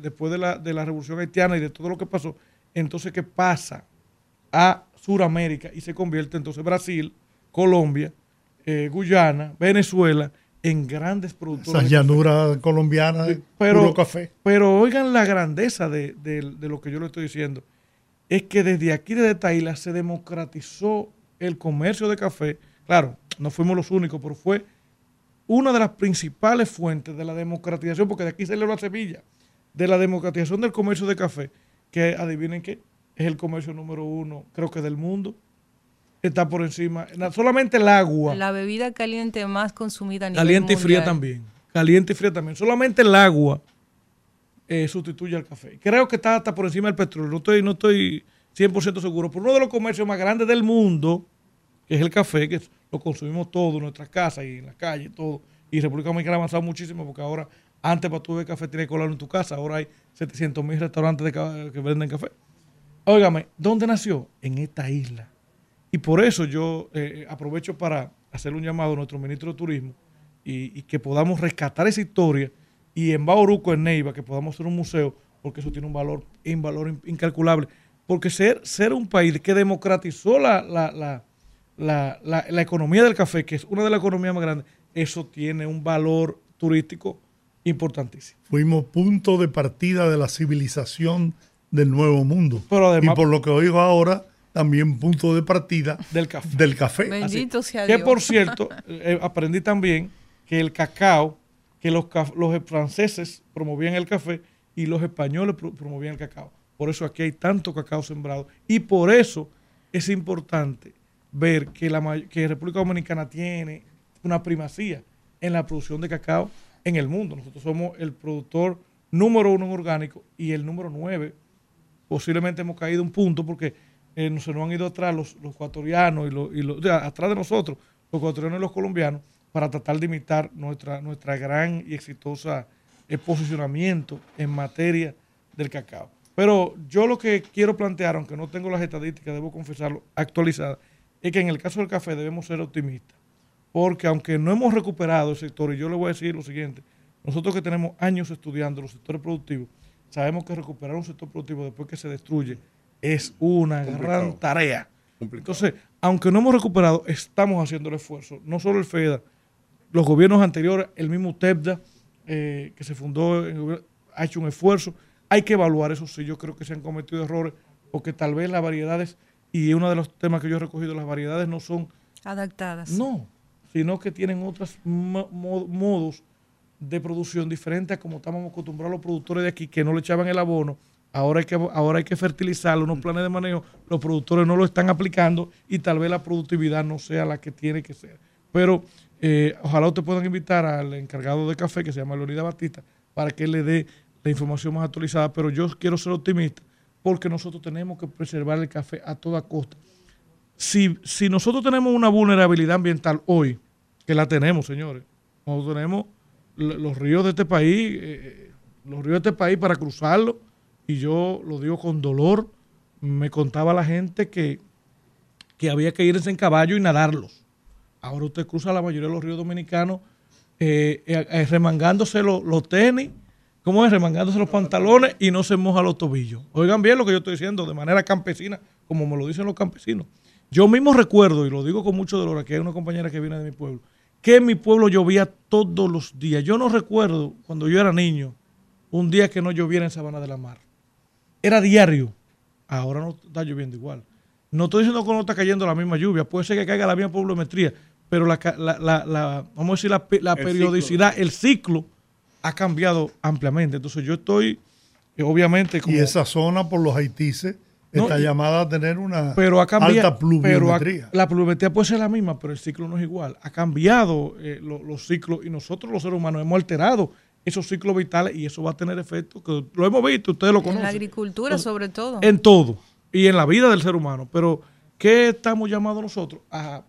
de la revolución haitiana y de todo lo que pasó, entonces que pasa a Suramérica y se convierte entonces Brasil, Colombia, Guyana, Venezuela, en grandes productores. Esa llanura colombiana de puro café. Pero oigan la grandeza de lo que yo le estoy diciendo. Es que desde aquí, desde esta isla, se democratizó el comercio de café. Claro, no fuimos los únicos, pero fue una de las principales fuentes de la democratización, porque de aquí salió la semilla, de la democratización del comercio de café, que adivinen qué, es el comercio número 1, creo que del mundo. Está por encima, solamente el agua. La bebida caliente más consumida a nivel caliente mundial. Caliente y fría también. Solamente el agua sustituye al café. Creo que está hasta por encima del petróleo. No estoy 100% seguro. Pero uno de los comercios más grandes del mundo, que es el café, que lo consumimos todo en nuestras casas y en las calles, todo. Y República Dominicana ha avanzado muchísimo porque ahora, antes para tú beber café tienes que colarlo en tu casa. Ahora hay 700,000 restaurantes que venden café. Óigame, ¿dónde nació? En esta isla. Y por eso yo aprovecho para hacerle un llamado a nuestro ministro de Turismo y que podamos rescatar esa historia y en Bauruco, en Neiva, que podamos hacer un museo, porque eso tiene un valor incalculable. Porque ser un país que democratizó la economía del café, que es una de las economías más grandes, eso tiene un valor turístico importantísimo. Fuimos punto de partida de la civilización del Nuevo Mundo. Pero además, y por lo que oigo ahora, también punto de partida del café. Bendito sea Dios. Que por cierto, aprendí también que el cacao, que los franceses promovían el café y los españoles promovían el cacao. Por eso aquí hay tanto cacao sembrado. Y por eso es importante ver que República Dominicana tiene una primacía en la producción de cacao en el mundo. Nosotros somos el productor número 1 en orgánico y el número 9. Posiblemente hemos caído un punto porque se nos han ido atrás los ecuatorianos atrás de nosotros, los ecuatorianos y los colombianos, para tratar de imitar nuestra gran y exitosa posicionamiento en materia del cacao. Pero yo lo que quiero plantear, aunque no tengo las estadísticas, debo confesarlo, actualizadas, es que en el caso del café debemos ser optimistas, porque aunque no hemos recuperado el sector, y yo le voy a decir lo siguiente, nosotros que tenemos años estudiando los sectores productivos, sabemos que recuperar un sector productivo después que se destruye es una gran tarea. Entonces, aunque no hemos recuperado, estamos haciendo el esfuerzo. No solo el FEDA, los gobiernos anteriores, el mismo TEPDA, que se fundó, ha hecho un esfuerzo. Hay que evaluar, eso sí, yo creo que se han cometido errores, porque tal vez las variedades, y uno de los temas que yo he recogido, las variedades no son adaptadas. No, sino que tienen otros modos de producción diferentes a como estábamos acostumbrados los productores de aquí, que no le echaban el abono. Ahora hay que fertilizarlo, unos planes de manejo, los productores no lo están aplicando y tal vez la productividad no sea la que tiene que ser. Pero ojalá usted puedan invitar al encargado de café, que se llama Leonidas Batista, para que él le dé la información más actualizada. Pero yo quiero ser optimista porque nosotros tenemos que preservar el café a toda costa. Si nosotros tenemos una vulnerabilidad ambiental hoy, que la tenemos, señores, nosotros tenemos los ríos de este país, para cruzarlo, y yo lo digo con dolor, me contaba la gente que había que irse en caballo y nadarlos. Ahora usted cruza la mayoría de los ríos dominicanos remangándose los tenis, ¿cómo es? Remangándose los pantalones y no se moja los tobillos. Oigan bien lo que yo estoy diciendo, de manera campesina, como me lo dicen los campesinos. Yo mismo recuerdo, y lo digo con mucho dolor, aquí hay una compañera que viene de mi pueblo, que en mi pueblo llovía todos los días. Yo no recuerdo, cuando yo era niño, un día que no lloviera en Sabana de la Mar. Era diario. Ahora no está lloviendo igual. No estoy diciendo que no está cayendo la misma lluvia, puede ser que caiga la misma pluviometría, pero vamos a decir la periodicidad, el ciclo ha cambiado ampliamente. Entonces yo estoy, obviamente... Y esa zona por los haitises está llamada a tener una alta pluviometría. La pluviometría puede ser la misma, pero el ciclo no es igual. Ha cambiado los ciclos y nosotros los seres humanos hemos alterado esos ciclos vitales y eso va a tener efecto, que lo hemos visto, ustedes lo conocen. En la agricultura sobre todo. En todo y en la vida del ser humano. Pero ¿qué estamos llamados nosotros? A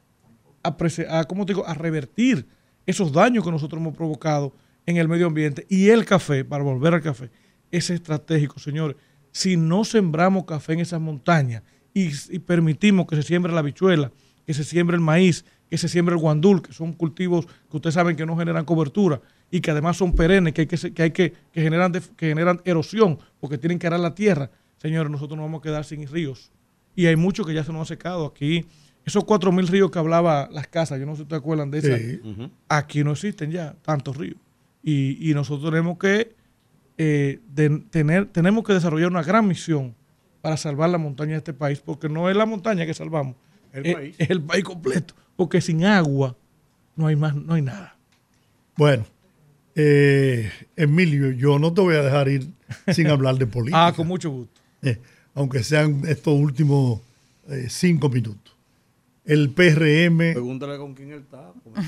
revertir esos daños que nosotros hemos provocado en el medio ambiente. Y el café, para volver al café, es estratégico, señores. Si no sembramos café en esas montañas y permitimos que se siembre la habichuela, que se siembre el maíz, que se siembre el guandul, que son cultivos que ustedes saben que no generan cobertura y que además son perennes, que generan erosión porque tienen que arar la tierra, señores, nosotros nos vamos a quedar sin ríos. Y hay muchos que ya se nos han secado. Aquí, esos 4.000 ríos que hablaba Las Casas, yo no sé si ustedes acuerdan de eso. Sí. Aquí no existen ya tantos ríos. Y nosotros tenemos que tenemos que desarrollar una gran misión para salvar la montaña de este país, porque no es la montaña que salvamos, es el país completo, porque sin agua no hay nada. Bueno, Emilio, yo no te voy a dejar ir sin hablar de política. Con mucho gusto. Aunque sean estos últimos 5 minutos. El PRM... Pregúntale con quién él está.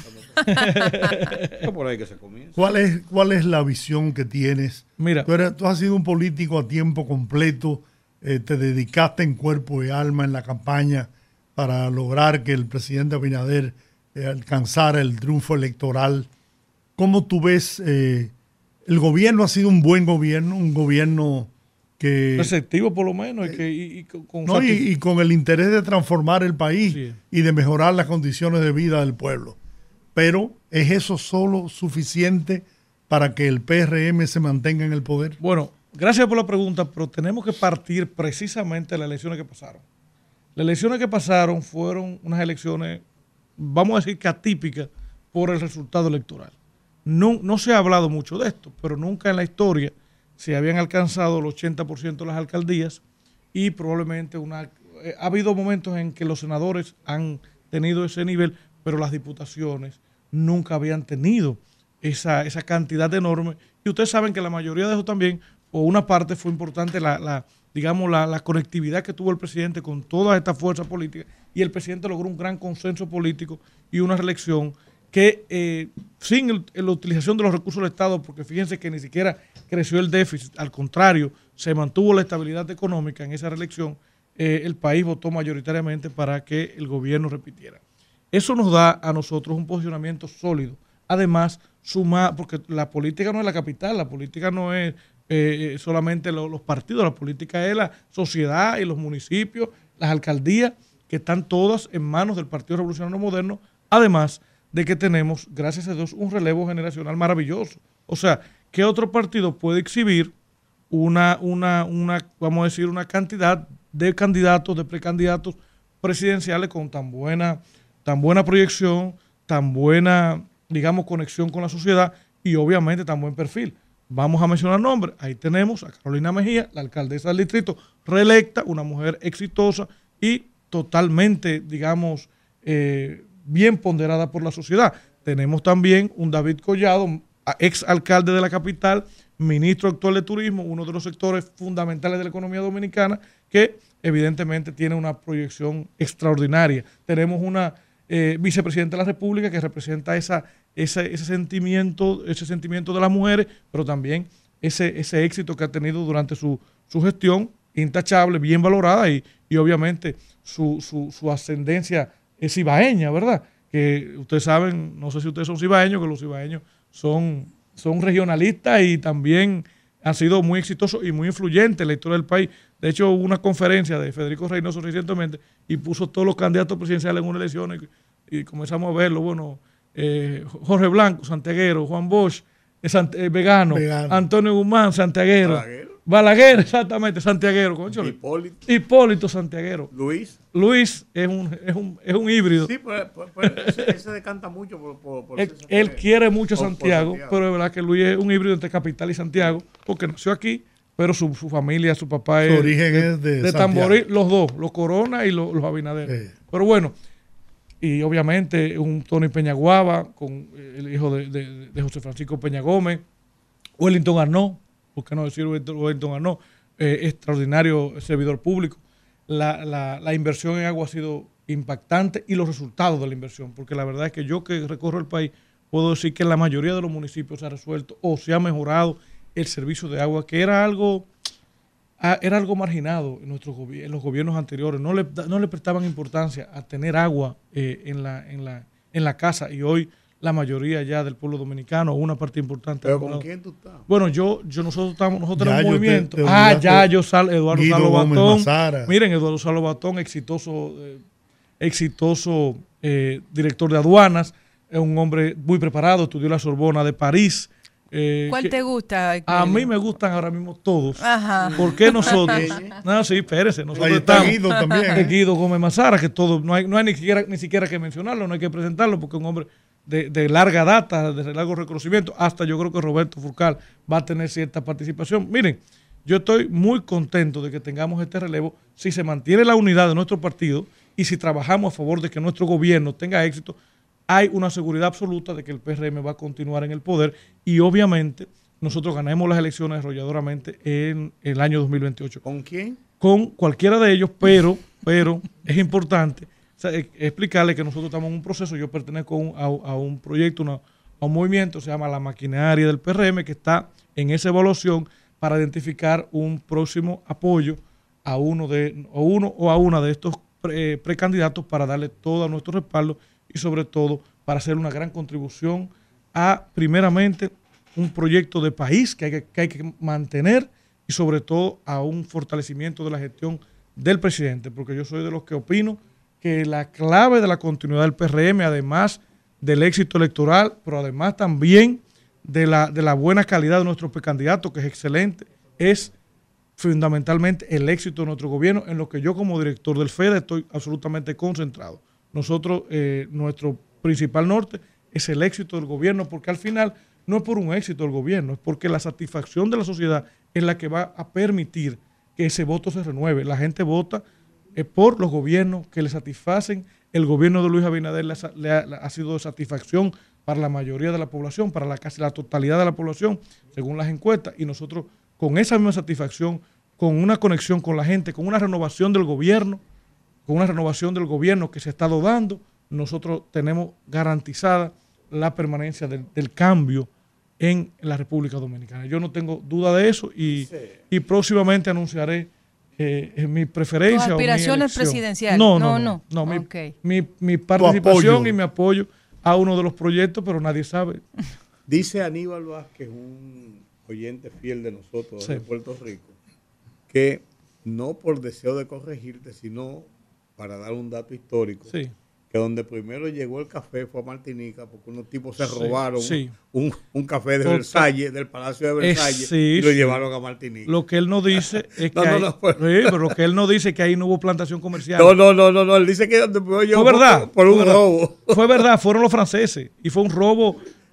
Por ahí que se comienza. ¿Cuál es la visión que tienes? Mira, tú has sido un político a tiempo completo, te dedicaste en cuerpo y alma en la campaña para lograr que el presidente Abinader alcanzara el triunfo electoral. ¿Cómo tú ves? El gobierno ha sido un buen gobierno, un gobierno que... receptivo por lo menos. Y con el interés de transformar el país, sí, y de mejorar las condiciones de vida del pueblo. Pero ¿es eso solo suficiente para que el PRM se mantenga en el poder? Bueno, gracias por la pregunta, pero tenemos que partir precisamente de las elecciones que pasaron. Las elecciones que pasaron fueron unas elecciones, vamos a decir que atípicas por el resultado electoral. No se ha hablado mucho de esto, pero nunca en la historia se habían alcanzado el 80% de las alcaldías y probablemente ha habido momentos en que los senadores han tenido ese nivel, pero las diputaciones nunca habían tenido esa cantidad enorme. Y ustedes saben que la mayoría de eso también, o una parte fue importante, la conectividad que tuvo el presidente con toda esta fuerza política, y el presidente logró un gran consenso político y una reelección que sin la utilización de los recursos del Estado, porque fíjense que ni siquiera creció el déficit, al contrario, se mantuvo la estabilidad económica en esa reelección, el país votó mayoritariamente para que el gobierno repitiera. Eso nos da a nosotros un posicionamiento sólido. Además, porque la política no es la capital, la política no es solamente los partidos, la política es la sociedad y los municipios, las alcaldías, que están todas en manos del Partido Revolucionario Moderno, además de que tenemos, gracias a Dios, un relevo generacional maravilloso. O sea, ¿qué otro partido puede exhibir vamos a decir, una cantidad de candidatos, de precandidatos presidenciales con tan buena proyección, tan buena, digamos, conexión con la sociedad y obviamente tan buen perfil? Vamos a mencionar nombres. Ahí tenemos a Carolina Mejía, la alcaldesa del distrito, reelecta, una mujer exitosa y totalmente, digamos, bien ponderada por la sociedad. Tenemos también un David Collado, ex alcalde de la capital, ministro actual de turismo, uno de los sectores fundamentales de la economía dominicana, que evidentemente tiene una proyección extraordinaria. Tenemos una vicepresidenta de la República que representa ese sentimiento de las mujeres, pero también ese éxito que ha tenido durante su gestión, intachable, bien valorada, y obviamente su ascendencia es cibaeña, ¿verdad? Que ustedes saben, no sé si ustedes son cibaeños, que los cibaeños son regionalistas y también han sido muy exitosos y muy influyentes en la historia del país. De hecho, hubo una conferencia de Federico Reynoso recientemente y puso todos los candidatos presidenciales en una elección y comenzamos a verlo. Bueno, Jorge Blanco, santiaguero; Juan Bosch, vegano; Antonio Guzmán, santiaguero; Balaguer, exactamente, santiaguero; Hipólito, santiaguero; Luis es un híbrido. Sí, pues él se decanta mucho por él quiere mucho a Santiago, pero es verdad que Luis es un híbrido entre capital y Santiago, porque nació aquí, pero su familia, su papá su origen es de Tamboril, los dos, los Corona y los Abinader. Pero bueno, y obviamente un Tony Peñaguaba, con el hijo de José Francisco Peña Gómez; Wellington Arnaud, ¿por qué no decir Wellington Arnaud? Extraordinario servidor público. La inversión en agua ha sido impactante y los resultados de la inversión, porque la verdad es que yo, que recorro el país, puedo decir que en la mayoría de los municipios se ha resuelto o se ha mejorado el servicio de agua, que era algo marginado en los gobiernos anteriores. No le prestaban importancia a tener agua en la casa, y hoy la mayoría ya del pueblo dominicano, una parte importante. ¿Pero con quién tú estás? Bueno, nosotros tenemos un movimiento. Eduardo Salo Batón. Miren, Eduardo Salo Batón, exitoso director de aduanas, es un hombre muy preparado, estudió la Sorbona de París. ¿Cuál te gusta? A mí me gustan ahora mismo todos. Ajá. ¿Por qué nosotros? No, sí, espérese. Nosotros estamos. Guido también. Guido Gómez Mazara, que todo, no hay ni siquiera que mencionarlo, no hay que presentarlo, porque es un hombre de larga data, de largo reconocimiento. Hasta yo creo que Roberto Furcal va a tener cierta participación. Miren, yo estoy muy contento de que tengamos este relevo si se mantiene la unidad de nuestro partido y si trabajamos a favor de que nuestro gobierno tenga éxito. Hay una seguridad absoluta de que el PRM va a continuar en el poder y obviamente nosotros ganaremos las elecciones arrolladoramente en el año 2028. ¿Con quién? Con cualquiera de ellos, pero es importante explicarle que nosotros estamos en un proceso. Yo pertenezco a un proyecto, a un movimiento, se llama La Maquinaria del PRM, que está en esa evaluación para identificar un próximo apoyo a uno o a una de estos precandidatos para darle todo nuestro respaldo y sobre todo para hacer una gran contribución a, primeramente, un proyecto de país que hay que mantener y sobre todo a un fortalecimiento de la gestión del presidente, porque yo soy de los que opino que la clave de la continuidad del PRM, además del éxito electoral, pero además también de la buena calidad de nuestro precandidato, que es excelente, es fundamentalmente el éxito de nuestro gobierno, en lo que yo como director del FEDA estoy absolutamente concentrado. Nosotros, nuestro principal norte es el éxito del gobierno, porque al final no es por un éxito del gobierno, es porque la satisfacción de la sociedad es la que va a permitir que ese voto se renueve. La gente vota por los gobiernos que le satisfacen. El gobierno de Luis Abinader ha sido de satisfacción para la mayoría de la población, para casi la totalidad de la población, según las encuestas, y nosotros con esa misma satisfacción, con una conexión con la gente, con una renovación del gobierno, que se ha estado dando, nosotros tenemos garantizada la permanencia del cambio en la República Dominicana. Yo no tengo duda de eso y próximamente anunciaré mi preferencia. ¿Tus aspiraciones o mi presidenciales? No. Okay. Mi participación y mi apoyo a uno de los proyectos, pero nadie sabe. Dice Aníbal Vázquez, un oyente fiel de nosotros, sí, de Puerto Rico, que no por deseo de corregirte, sino para dar un dato histórico, sí, que donde primero llegó el café fue a Martinica, porque unos tipos se robaron sí, un café de Versalles, del Palacio de Versalles, sí, y lo llevaron a Martinica. Lo que él no dice es que pero lo que él no dice es que ahí no hubo plantación comercial. No, él dice que donde yo fue verdad, por un robo. Fue verdad, fueron los franceses, y fue un robo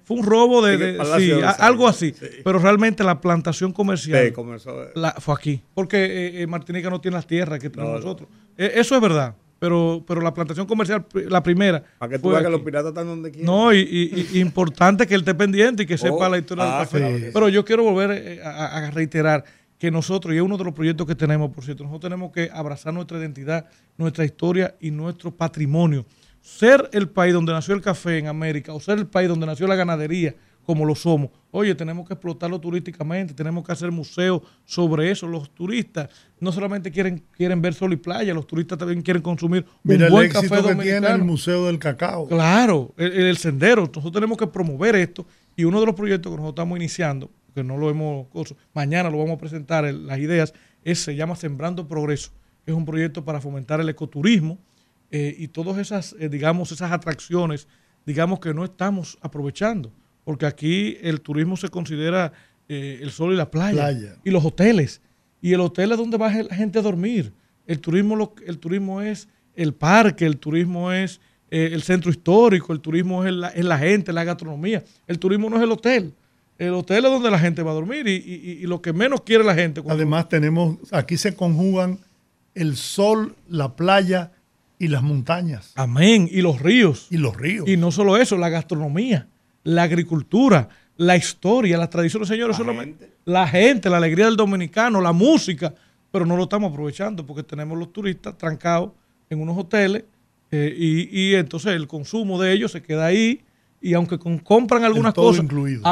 Fue un robo sí, algo así. Sí. Pero realmente la plantación comercial comenzó. fue aquí. Porque Martinica no tiene las tierras que tenemos nosotros. Eso es verdad. Pero la plantación comercial, la primera. Para que tú veas que los piratas están donde quieran. No, y importante que él esté pendiente y que sepa la historia del café. Claro, pero yo quiero volver a reiterar que nosotros, y es uno de los proyectos que tenemos, por cierto, nosotros tenemos que abrazar nuestra identidad, nuestra historia y nuestro patrimonio. Ser el país donde nació el café en América o ser el país donde nació la ganadería, como lo somos. Oye, tenemos que explotarlo turísticamente, tenemos que hacer museos sobre eso. Los turistas no solamente quieren ver sol y playa, los turistas también quieren consumir un buen café dominicano. Que tiene el Museo del Cacao. Claro, el sendero. Nosotros tenemos que promover esto y uno de los proyectos que nosotros estamos iniciando, que no lo hemos, mañana lo vamos a presentar, las ideas, se llama Sembrando Progreso. Es un proyecto para fomentar el ecoturismo y todas esas, esas atracciones, que no estamos aprovechando. Porque aquí el turismo se considera el sol y la playa. Y los hoteles. Y el hotel es donde va la gente a dormir. El turismo es el parque, el turismo es el centro histórico, el turismo es la gente, la gastronomía. El turismo no es el hotel. El hotel es donde la gente va a dormir y lo que menos quiere la gente. Además aquí se conjugan el sol, la playa y las montañas. Amén. Y los ríos. Y los ríos. Y no solo eso, la gastronomía, la agricultura, la historia, las tradiciones, señores, la gente, la alegría del dominicano, la música, pero no lo estamos aprovechando porque tenemos los turistas trancados en unos hoteles y entonces el consumo de ellos se queda ahí y aunque compran algunas cosas,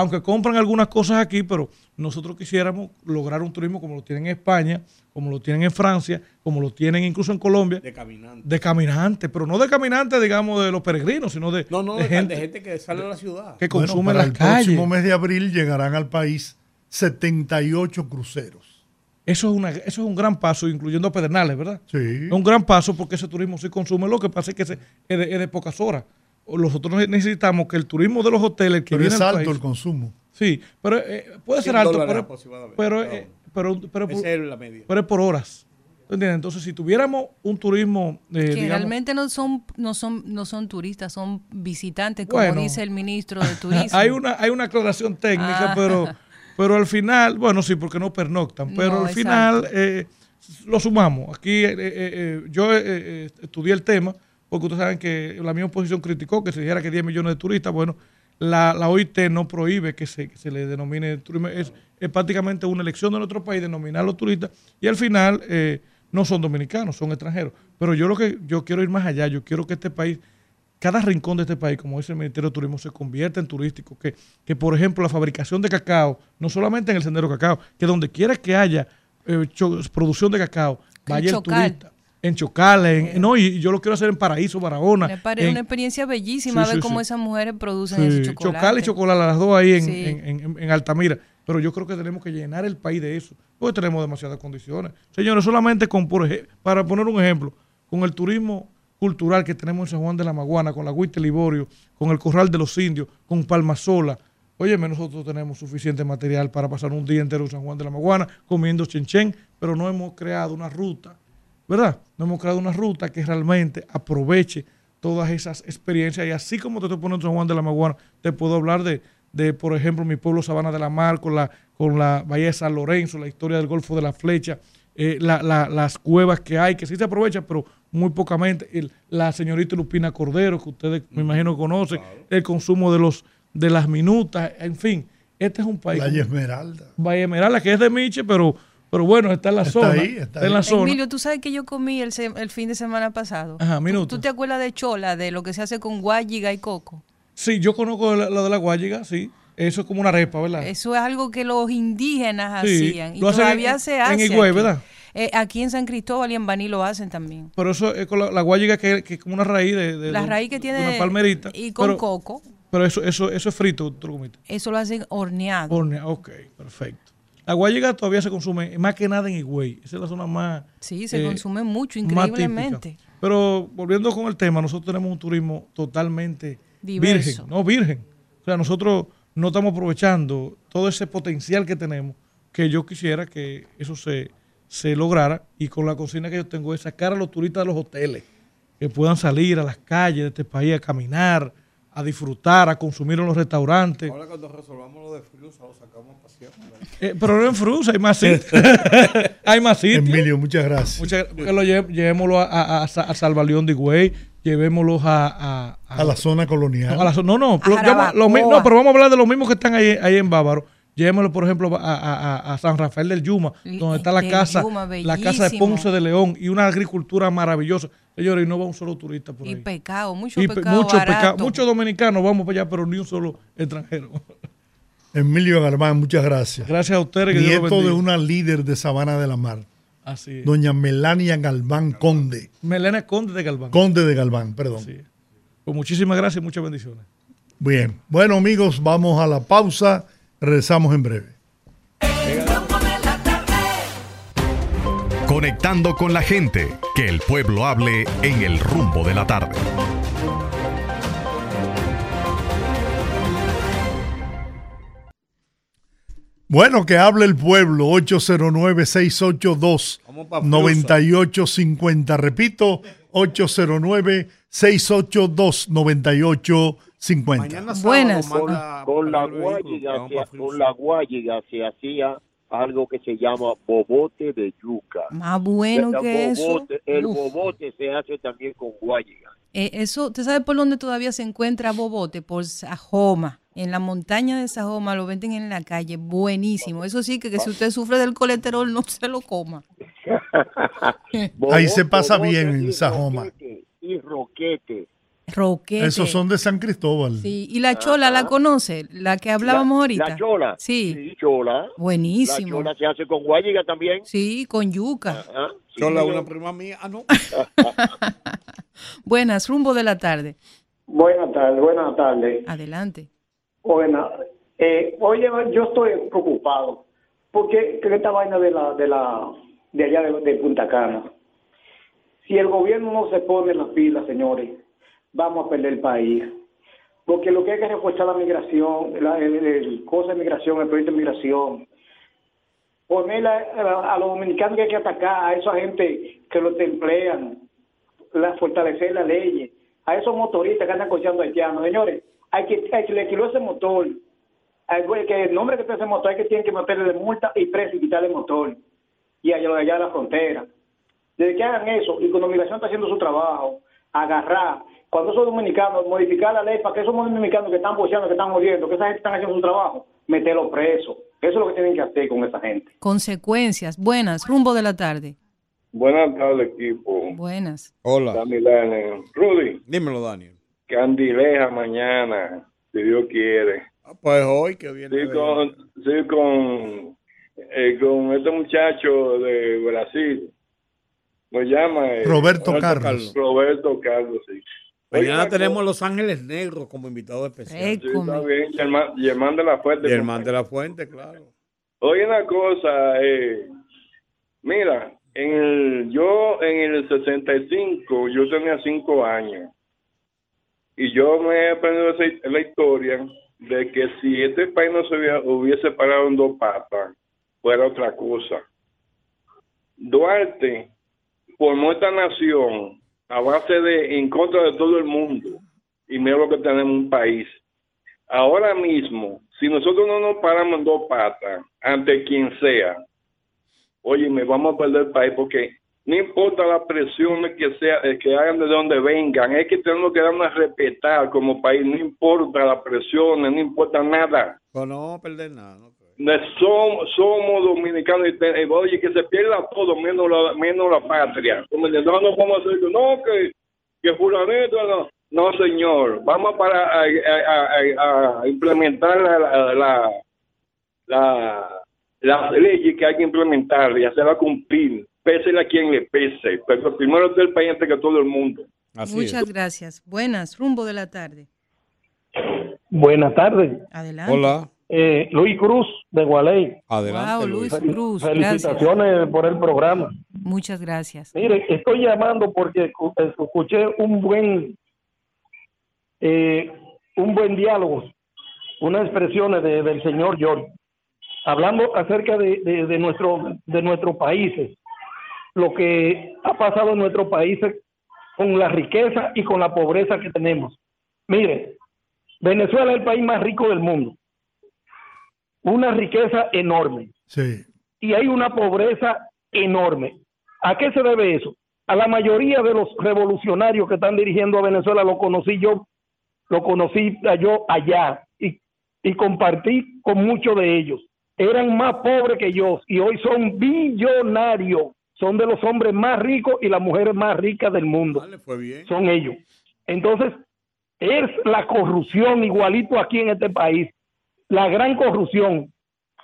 aquí, pero nosotros quisiéramos lograr un turismo como lo tienen en España, como lo tienen en Francia, como lo tienen incluso en Colombia. De caminante, pero no de caminante, digamos, de los peregrinos, sino de gente que sale a la ciudad. Que consume en las calles. El próximo mes de abril llegarán al país 78 cruceros. Eso es un gran paso, incluyendo a Pedernales, ¿verdad? Sí. Es un gran paso porque ese turismo sí consume. Lo que pasa es que es de pocas horas. Nosotros necesitamos que el turismo de los hoteles que viene es alto país, el consumo. Sí, pero puede ser alto, pero es por horas. ¿Entiendes? Entonces, si tuviéramos un turismo que realmente no son turistas, son visitantes, como dice el ministro de Turismo. Hay una aclaración técnica, pero al final, bueno, sí, porque no pernoctan, pero al final lo sumamos. Aquí yo estudié el tema, porque ustedes saben que la misma oposición criticó que se dijera que 10 millones de turistas. Bueno, la OIT no prohíbe que se le denomine turismo. Es prácticamente una elección de nuestro país denominar a los turistas y al final no son dominicanos, son extranjeros. Pero yo quiero ir más allá. Yo quiero que este país, cada rincón de este país, como dice el Ministerio de Turismo, se convierta en turístico. Que por ejemplo, la fabricación de cacao, no solamente en el Sendero Cacao, que donde quiera que haya producción de cacao, vaya el turista. En Chocal, y yo lo quiero hacer en Paraíso, Barahona. Me parece una experiencia bellísima ver cómo esas mujeres producen ese chocolate. Chocal y Chocolate, las dos ahí en Altamira. Pero yo creo que tenemos que llenar el país de eso, porque tenemos demasiadas condiciones. Señores, solamente para poner un ejemplo, con el turismo cultural que tenemos en San Juan de la Maguana, con la Huite Liborio, con el Corral de los Indios, con Palmasola. Óyeme, nosotros tenemos suficiente material para pasar un día entero en San Juan de la Maguana comiendo chenchen, pero no hemos creado una ruta, ¿verdad? No hemos creado una ruta que realmente aproveche todas esas experiencias. Y así como te estoy poniendo San Juan de la Maguana, te puedo hablar de por ejemplo, mi pueblo Sabana de la Mar, con la Bahía de San Lorenzo, la historia del Golfo de la Flecha, las cuevas que hay, que sí se aprovechan, pero muy pocamente. La señorita Lupina Cordero, que ustedes me imagino conocen, el consumo de las minutas, en fin. Este es un país. Valle Esmeralda. Valle Esmeralda, que es de Miche, pero bueno, está en la zona. Está en la zona. Emilio, ¿tú sabes que yo comí el fin de semana pasado? Ajá, minutos. ¿Tú te acuerdas de chola, de lo que se hace con guayiga y coco? Sí, yo conozco lo de la guayiga, sí. Eso es como una arepa, ¿verdad? Eso es algo que los indígenas hacían. Y todavía se hace. En Higüey, aquí. ¿verdad? Aquí en San Cristóbal y en Baní lo hacen también. Pero eso es con la guayiga que es como una raíz la raíz que tiene una palmerita. Y con coco. Pero eso es frito, ¿tú lo comiste? Eso lo hacen horneado. Ok, perfecto. La guayiga todavía se consume más que nada en Higüey. Esa es la zona más. Sí, se consume mucho, increíblemente. Pero volviendo con el tema, nosotros tenemos un turismo totalmente diverso. Virgen. O sea, nosotros no estamos aprovechando todo ese potencial que tenemos, que yo quisiera que eso se lograra, y con la consigna que yo tengo es sacar a los turistas de los hoteles, que puedan salir a las calles de este país a caminar, a disfrutar, a consumir en los restaurantes. Ahora cuando resolvamos lo de Frusa, lo sacamos a pasear. Pero no en Frusa, hay más sitios. Hay más sitios. Emilio, muchas gracias. Llevémoslo a Salva León de Higüey, llevémoslos a la zona colonial. No, pero vamos a hablar de los mismos que están ahí en Bávaro. Llevémoslo, por ejemplo, a San Rafael del Yuma, donde está la casa de Ponce de León y una agricultura maravillosa. Señores, y no va un solo turista por ahí. Y pecado, mucho pecado. Muchos dominicanos vamos para allá, pero ni un solo extranjero. Emilio Galván, muchas gracias. Gracias a ustedes. Nieto de una líder de Sabana de la Mar. Así es. Doña Melania Galván Conde. Melania Conde de Galván. Conde de Galván, perdón. Sí. Pues muchísimas gracias y muchas bendiciones. Bien. Bueno, amigos, vamos a la pausa. Regresamos en breve. Conectando con la gente, que el pueblo hable en el rumbo de la tarde. Bueno, que hable el pueblo, 809-682-9850. Repito, 809-682-9850. Buenas. Con la guayiga se hacía algo que se llama bobote de yuca. Más bueno que eso. El bobote se hace también con guayiga. Eso, ¿usted sabe por dónde todavía se encuentra bobote? Por Sajoma. En la montaña de Sajoma lo venden en la calle. Buenísimo. Eso sí, que si usted sufre del colesterol, no se lo coma. Ahí se pasa bien en Sajoma. Y roquete. Roquete. Esos son de San Cristóbal. Sí, y la chola, ¿la conoce? La que hablábamos ahorita. La chola. Sí, chola. Buenísimo. La chola se hace con guayiga también. Sí, con yuca. Sí, chola, una prima mía. No. Buenas, rumbo de la tarde. Buenas tardes. Adelante. Buenas. Oye, yo estoy preocupado porque esta vaina de allá de Punta Cana. Si el gobierno no se pone las pilas, señores, vamos a perder el país. Porque lo que hay que reforzar la migración, el proyecto de migración, poner a los dominicanos que hay que atacar, a esa gente que los emplean, fortalecer las leyes, a esos motoristas que andan cocheando haitianos. Señores, hay que le alquiló ese motor. Que el nombre que tiene ese motor, tienen que meterle de multa y preso y quitarle el motor. Y allá de la frontera. Desde que hagan eso, y cuando la migración está haciendo su trabajo, agarrar, cuando esos dominicanos, modificar la ley para que esos dominicanos que están boceando, que están muriendo, que esa gente están haciendo su trabajo, meterlos presos. Eso es lo que tienen que hacer con esa gente. Consecuencias. Buenas, rumbo de la tarde. Buenas tardes, equipo. Buenas. Hola. Daniel. Rudy. Dímelo, Daniel. Candileja mañana, si Dios quiere. Pues hoy que viene. Sí, con este muchacho de Brasil. Lo llama Roberto Carlos. Roberto Carlos, sí. Mañana tenemos Los Ángeles Negros como invitado especial. Sí, está bien. Germán de la Fuente. Germán de la Fuente, claro. Oye, una cosa. Mira, yo en el 65, yo tenía 5 años. Y yo me he aprendido la historia de que si este país no se hubiese parado en 2 patas, fuera otra cosa. Duarte formó esta nación a base en contra de todo el mundo. Y mira lo que tenemos un país. Ahora mismo, si nosotros no nos paramos en 2 patas, ante quien sea, oye, me vamos a perder el país, porque no importa la presión que hagan de donde vengan, es que tenemos que darnos a respetar como país, no importa la presión, no importa nada. Pues no vamos a perder nada, ¿no? Somos dominicanos y oye, que se pierda todo menos la patria. Como no vamos a hacer que fulanito, no señor, vamos a implementar las leyes que hay que implementar y hacerla cumplir, pese a quien le pese, pero primero es el país antes que todo el mundo. Muchas gracias. Buenas, rumbo de la tarde. Buenas tardes. Adelante. Hola. Luis Cruz, de Gualey. Adelante, Wow, Luis Cruz. Felicitaciones Gracias. por el programa. Muchas gracias. Mire, estoy llamando porque escuché un buen diálogo, unas expresiones del señor George, hablando acerca de nuestros países, lo que ha pasado en nuestros países con la riqueza y con la pobreza que tenemos. Mire, Venezuela es el país más rico del mundo. Una riqueza enorme. Sí. Y hay una pobreza enorme. ¿A qué se debe eso? A la mayoría de los revolucionarios que están dirigiendo a Venezuela lo conocí yo allá y compartí con muchos de ellos. Eran más pobres que yo y hoy son billonarios. Son de los hombres más ricos y las mujeres más ricas del mundo. Vale, fue bien. Son ellos. Entonces, es la corrupción igualito aquí en este país. La gran corrupción.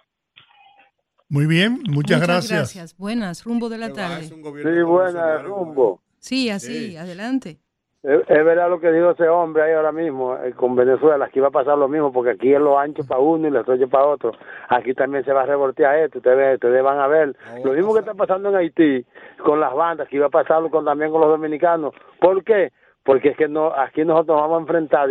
Muy bien, muchas gracias. Buenas, rumbo de la tarde. Sí, buenas, rumbo. Sí, así, adelante. Es verdad lo que dijo ese hombre ahí ahora mismo con Venezuela. Aquí va a pasar lo mismo porque aquí es lo ancho para uno y lo estrecho para otro. Aquí también se va a revoltear esto. Ustedes van a ver lo mismo que está pasando en Haití con las bandas, que iba a pasarlo también con los dominicanos. ¿Por qué? Porque es que aquí nosotros vamos a enfrentar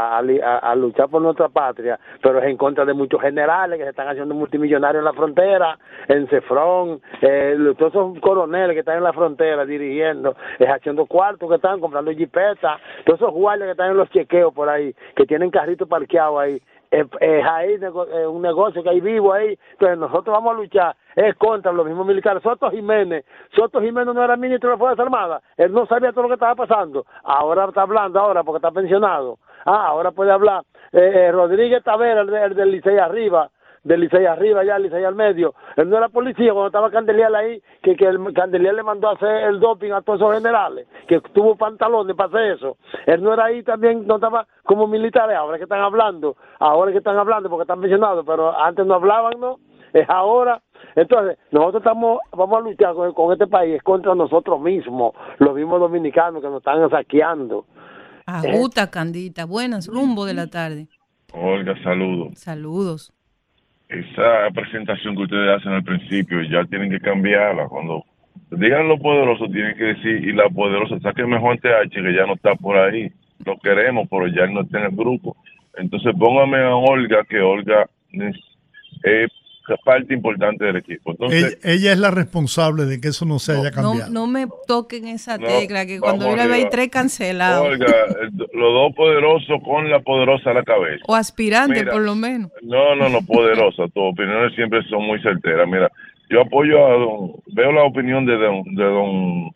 a luchar por nuestra patria, pero es en contra de muchos generales que se están haciendo multimillonarios en la frontera, en Cefrón, todos esos coroneles que están en la frontera dirigiendo, haciendo cuartos que están comprando jipetas, todos esos guardias que están en los chequeos por ahí, que tienen carritos parqueados ahí. Ahí un negocio que hay vivo ahí. Entonces nosotros vamos a luchar es contra los mismos militares. Soto Jiménez no era ministro de las Fuerzas Armadas, él no sabía todo lo que estaba pasando, ahora está hablando porque está pensionado. Ahora puede hablar Rodríguez Tavera, el del Licey arriba, ya el Licey al medio. Él no era policía cuando estaba Candelial ahí, que el Candelial le mandó a hacer el doping a todos esos generales, que tuvo pantalones para hacer eso. Él no era ahí también, no estaba como militares. Ahora es que están hablando porque están mencionados, pero antes no hablaban, ¿no? Es ahora. Entonces, nosotros vamos a luchar con este país contra nosotros mismos, los mismos dominicanos que nos están saqueando. Ajuta, Candita. Buenas, rumbo de la tarde. Olga, saludos. Saludos. Esa presentación que ustedes hacen al principio ya tienen que cambiarla. Cuando digan lo poderoso, tienen que decir, y la poderosa, saquen mejor TH, que ya no está por ahí. Lo queremos, pero ya no está en el grupo. Entonces póngame a Olga, que Olga es parte importante del equipo. Entonces, ella es la responsable de que eso no se haya cambiado. No me toquen esa tecla, que cuando yo le veo 3 cancelados. Olga, los dos poderosos con la poderosa a la cabeza. O aspirante, por lo menos. No, poderosa. Tus opiniones siempre son muy certeras. Mira, yo apoyo veo la opinión de don,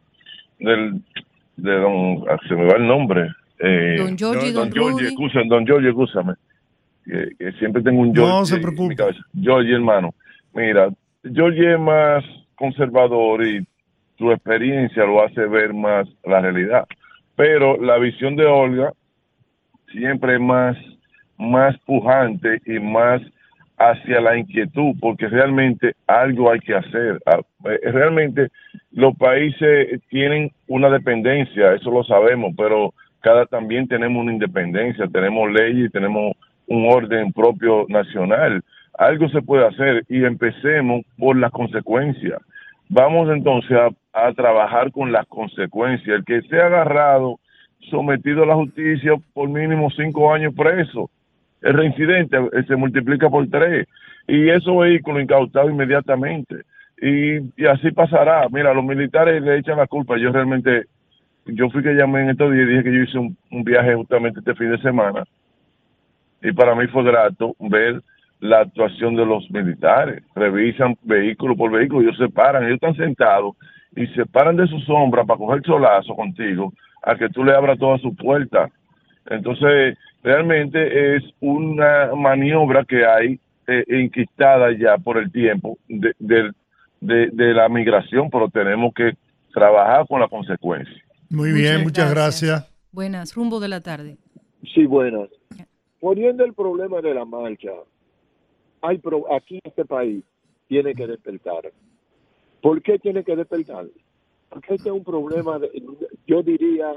se me va el nombre. Don Giorgi, don Giorgi, escúchame. Que siempre tengo un Giorgi. No se preocupe. En mi cabeza. Giorgi, hermano. Mira, Giorgi es más conservador y su experiencia lo hace ver más la realidad. Pero la visión de Olga siempre es más pujante y más hacia la inquietud, porque realmente algo hay que hacer. Realmente los países tienen una dependencia, eso lo sabemos, pero también tenemos una independencia, tenemos leyes, tenemos un orden propio nacional. Algo se puede hacer y empecemos por las consecuencias. Vamos entonces a trabajar con las consecuencias. El que sea agarrado, sometido a la justicia por mínimo 5 años preso. El reincidente se multiplica por 3 y esos vehículos incautados inmediatamente. Y así pasará. Mira, los militares le echan la culpa. Yo fui que llamé en estos días y dije que yo hice un viaje justamente este fin de semana. Y para mí fue grato ver la actuación de los militares. Revisan vehículo por vehículo, ellos se paran, ellos están sentados y se paran de su sombra para coger solazo contigo a que tú le abras toda su puerta. Entonces, realmente es una maniobra que hay enquistada ya por el tiempo de la migración, pero tenemos que trabajar con la consecuencia. Muy bien, muchas gracias. Buenas, rumbo de la tarde. Sí, buenas. Poniendo el problema de la marcha, aquí en este país tiene que despertar. ¿Por qué tiene que despertar? Porque este es un problema, yo diría,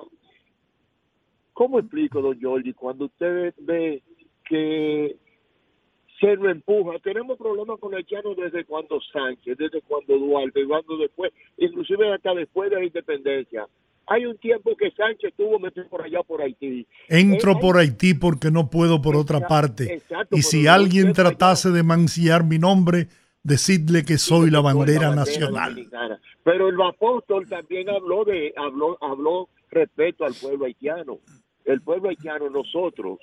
¿cómo explico, don Giorgi? Cuando usted ve que se lo empuja, tenemos problemas con haitianos desde cuando Sánchez, desde cuando Duarte, cuando después, inclusive hasta después de la independencia. Hay un tiempo que Sánchez estuvo metido por allá por Haití. Entro por Haití porque no puedo por otra parte. Exacto, y si alguien tratase de mancillar mi nombre, decidle que soy la bandera nacional. Dominicana. Pero el apóstol también habló respecto al pueblo haitiano. El pueblo haitiano, nosotros,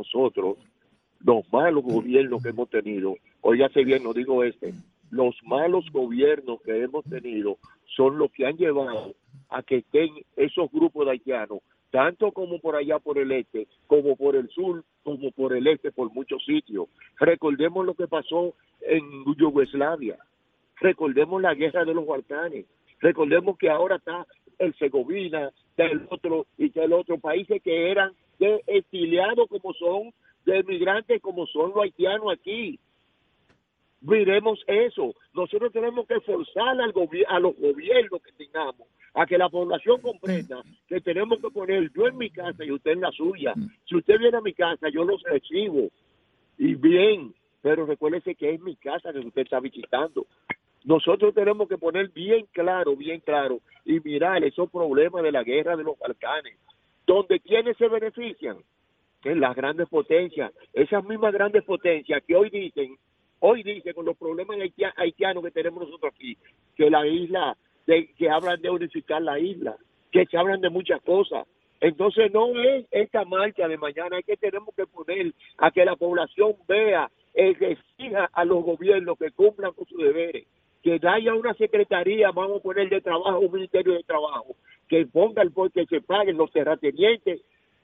los malos gobiernos que hemos tenido, óigase bien, no digo los malos gobiernos que hemos tenido son los que han llevado a que estén esos grupos de haitianos, tanto como por allá por el este, como por el sur, como por el este, por muchos sitios. Recordemos lo que pasó en Yugoslavia, recordemos la guerra de los Balcanes, recordemos que ahora está el Segovina, está el otro, y está el otro, países que eran de exiliados como son, de migrantes como son los haitianos aquí. Miremos eso. Nosotros tenemos que forzar a los gobiernos que tengamos a que la población comprenda que tenemos que poner yo en mi casa y usted en la suya. Si usted viene a mi casa, yo los recibo. Y bien, pero recuérdese que es mi casa que usted está visitando. Nosotros tenemos que poner bien claro, y mirar esos problemas de la guerra de los Balcanes, donde quienes se benefician, que las grandes potencias, esas mismas grandes potencias que hoy dicen con los problemas haitianos que tenemos nosotros aquí, que la isla, que hablan de unificar la isla, que se hablan de muchas cosas. Entonces no es esta marcha de mañana, es que tenemos que poner a que la población vea, que exija a los gobiernos que cumplan con sus deberes, que haya una secretaría, vamos a poner de trabajo, un ministerio de trabajo, que ponga que se paguen los terratenientes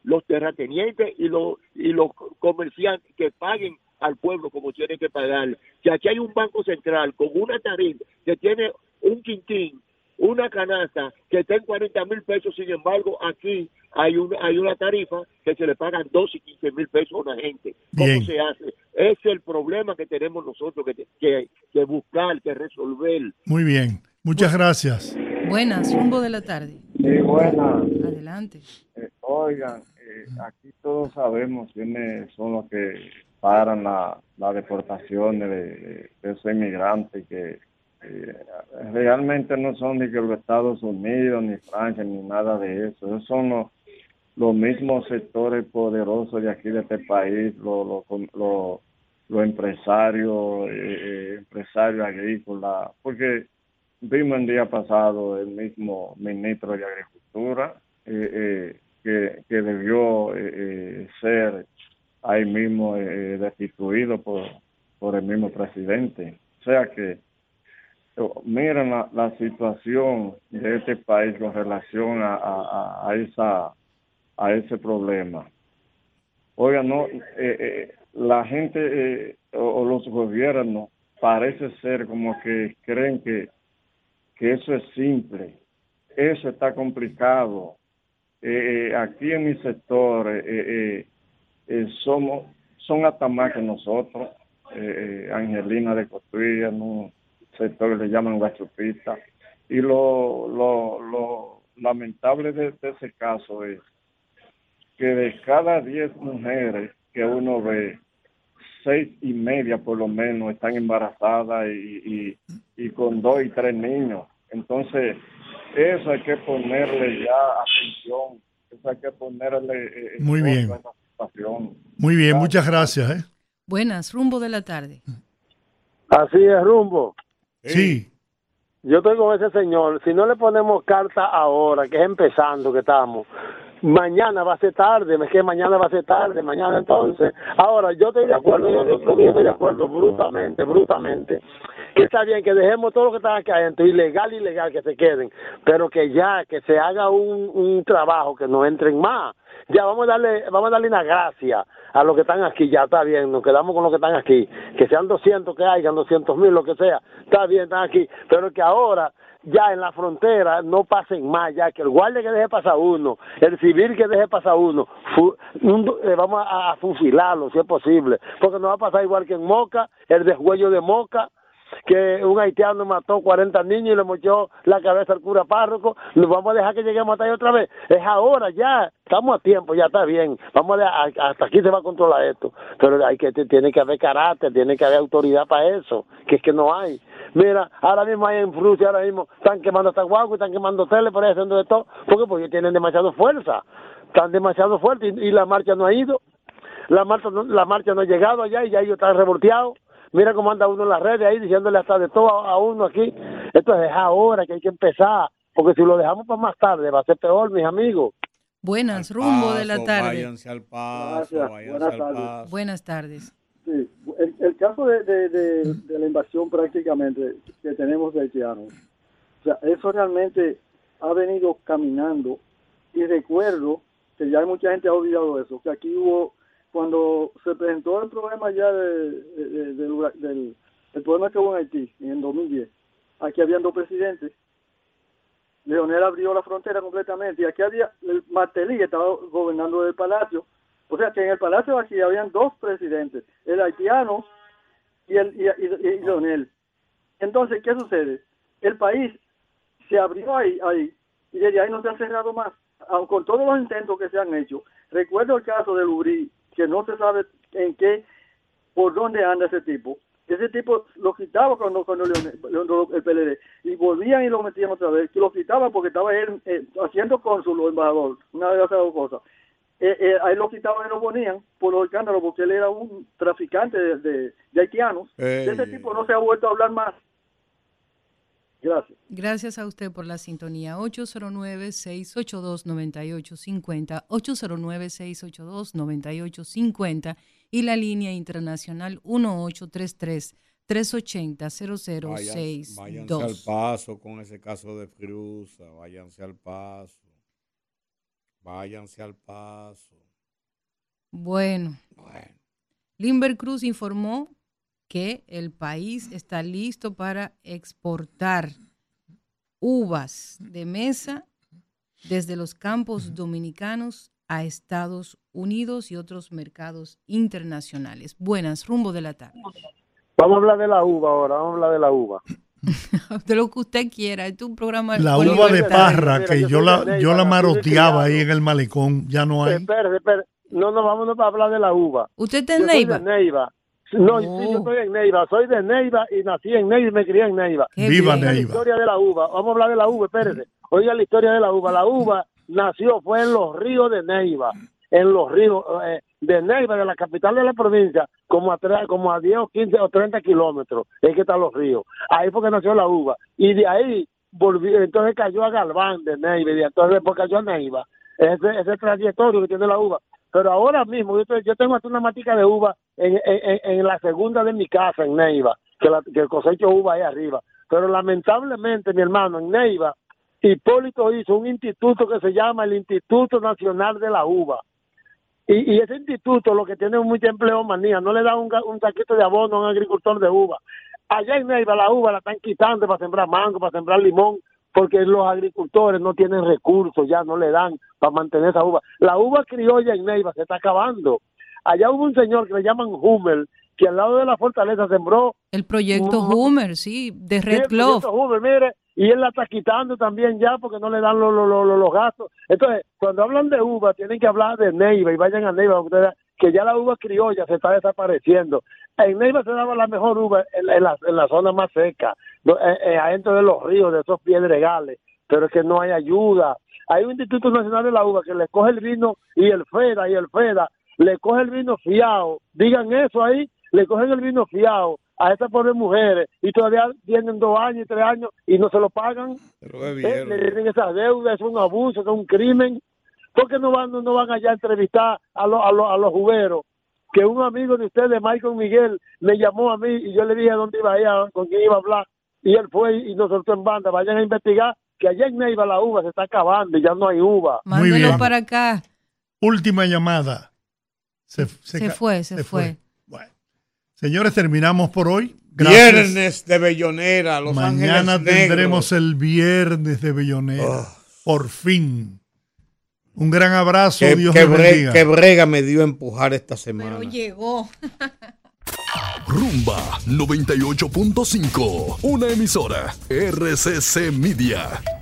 y los comerciantes, que paguen al pueblo como tienen que pagar. Que aquí hay un banco central con una tarifa que tiene un quintín, una canasta que está en 40,000 pesos, sin embargo aquí hay una tarifa que se le pagan 12 y 15,000 pesos a una gente. ¿Cómo se hace? Ese es el problema que tenemos nosotros que buscar, que resolver. Muy bien, muchas gracias. Buenas, rumbo de la tarde. Sí, buenas. Adelante. Oigan, aquí todos sabemos quiénes son los que paran la deportación de esos inmigrantes que realmente no son ni que los Estados Unidos, ni Francia, ni nada de eso. Esos son los mismos sectores poderosos de aquí, de este país, los empresarios, empresarios agrícolas, porque vimos el día pasado el mismo ministro de Agricultura que debió ser ahí mismo destituido por el mismo presidente. O sea que miren la situación de este país con relación a ese problema. Oigan, no, la gente o los gobiernos parece ser como que creen que eso es simple. Eso está complicado. Aquí en mi sector son hasta más que nosotros. Angelina de Cotuí, en un sector que le llaman Guachupita. Y lo lamentable de ese caso es que de cada 10 mujeres que uno ve, 6.5 por lo menos están embarazadas y con 2 y 3 niños. Entonces, eso hay que ponerle ya atención, eso hay que ponerle muy bien. A esa situación. Muy bien, muchas gracias. Buenas, rumbo de la tarde. Así es, rumbo. Sí. Yo estoy con ese señor. Si no le ponemos carta ahora, que es empezando que estamos, mañana va a ser tarde, mañana entonces. Ahora, yo estoy de acuerdo, brutamente. Que está bien que dejemos todo lo que está aquí adentro, ilegal, que se queden, pero que se haga un trabajo, que no entren más. Ya vamos a darle una gracia a los que están aquí, ya está bien, nos quedamos con los que están aquí, que sean 200 que hayan, 200,000, lo que sea, está bien, están aquí, pero que ahora ya en la frontera no pasen más, ya que el guardia que deje pasar uno, el civil que deje pasar uno, vamos a fusilarlo si es posible, porque nos va a pasar igual que en Moca, el deshuello de Moca, que un haitiano mató 40 niños y le mochó la cabeza al cura párroco. ¿Nos vamos a dejar que lleguemos hasta ahí otra vez? Es ahora, ya, estamos a tiempo, ya está bien, hasta aquí se va a controlar esto, pero tiene que haber carácter, tiene que haber autoridad para eso, que es que no hay. Mira, ahora mismo hay en Rusia, ahora mismo están quemando hasta guagua, están quemando tele, por ahí haciendo de todo, porque tienen demasiada fuerza, están demasiado fuertes y la marcha no ha ido, la marcha no ha llegado allá y ya ellos están revolteados. Mira cómo anda uno en las redes ahí diciéndole hasta de todo a uno aquí. Entonces es ahora que hay que empezar, porque si lo dejamos para más tarde va a ser peor, mis amigos. Buenas, rumbo de la tarde. Váyanse al paso, váyanse al paso. Buenas tardes. Sí, el caso de la invasión prácticamente que tenemos de haitianos, o sea, eso realmente ha venido caminando, y recuerdo que ya mucha gente ha olvidado eso, que aquí hubo, cuando se presentó el problema ya del problema que hubo en Haití en el 2010, aquí habían 2 presidentes. Leonel abrió la frontera completamente y aquí había el Martelly que estaba gobernando el palacio. O sea que en el palacio aquí habían 2 presidentes, el haitiano y Leonel. Entonces, ¿qué sucede? El país se abrió ahí y desde ahí no se ha cerrado más, aun con todos los intentos que se han hecho. Recuerdo el caso de Lubrí, que no se sabe por dónde anda ese tipo. Ese tipo lo quitaba cuando el PLD, y volvían y lo metían otra vez, que lo quitaba porque estaba él haciendo cónsul o embajador, una de esas 2 cosas. Ahí lo quitaban y lo ponían por los escándalos, porque él era un traficante de haitianos. De ese tipo no se ha vuelto a hablar más. Gracias. Gracias a usted por la sintonía. 809-682-9850, 809-682-9850 y la línea internacional 1833-380-0062. Váyanse al paso con ese caso de Firuza, váyanse al paso. Váyanse al paso. Bueno. Limber Cruz informó que el país está listo para exportar uvas de mesa desde los campos dominicanos a Estados Unidos y otros mercados internacionales. Buenas, rumbo de la tarde. Vamos a hablar de la uva ahora, De lo que usted quiera, es un programa. La uva de Parra, que yo la maroteaba ahí en el malecón, ya no hay. Espera. No, vámonos para hablar de la uva. ¿Usted está en Neiva? No, sí, yo estoy en Neiva, soy de Neiva y nací en Neiva y me crié en Neiva. Viva Neiva. La historia de la uva, vamos a hablar de la uva, espérese. Oiga la historia de la uva fue en los ríos de Neiva, en los ríos de Neiva, de la capital de la provincia, como a 10 o 15 o 30 kilómetros, es que están los ríos. Ahí fue que nació la uva, y de ahí entonces cayó a Galván de Neiva, y entonces después cayó a Neiva, ese trayectorio que tiene la uva. Pero ahora mismo yo tengo hasta una matica de uva en la segunda de mi casa en Neiva, que cosecho uva ahí arriba. Pero lamentablemente, mi hermano, en Neiva, Hipólito hizo un instituto que se llama el Instituto Nacional de la Uva. Y ese instituto lo que tiene es mucha empleomanía, no le da un saquito de abono a un agricultor de uva. Allá en Neiva la uva la están quitando para sembrar mango, para sembrar limón, porque los agricultores no tienen recursos, ya no le dan para mantener esa uva. La uva criolla en Neiva se está acabando. Allá hubo un señor que le llaman Hummel, que al lado de la fortaleza sembró... El proyecto Hummer, sí, de Red Glove. El proyecto Hummer, mire, y él la está quitando también ya porque no le dan los gastos. Entonces, cuando hablan de uva, tienen que hablar de Neiva, y vayan a Neiva, que ya la uva criolla se está desapareciendo. En Neiva se daba la mejor uva en la zona más seca, adentro de los ríos, de esos piedregales, pero es que no hay ayuda. Hay un Instituto Nacional de la Uva que le coge el vino y el FEDA le coge el vino fiado, digan eso ahí, le cogen el vino fiado a estas pobres mujeres y todavía tienen 2 años y 3 años y no se lo pagan. Le tienen esas deudas, es un abuso, es un crimen. ¿Por qué no van allá a entrevistar a los jugueros? Que un amigo de ustedes, Michael Miguel, me llamó a mí y yo le dije dónde iba a ir, con quién iba a hablar, y él fue y nos soltó en banda. Vayan a investigar que allá en Neiva la uva se está acabando y ya no hay uva. Mándelo para acá. Última llamada. Se fue. Bueno, señores, terminamos por hoy. Gracias. Viernes de Bellonera, Los Ángeles Mañana Negros. tendremos el viernes de Bellonera. Por fin. Un gran abrazo. Dios les bendiga. Qué brega me dio empujar esta semana. Pero llegó. Rumba 98.5, una emisora RCC Media.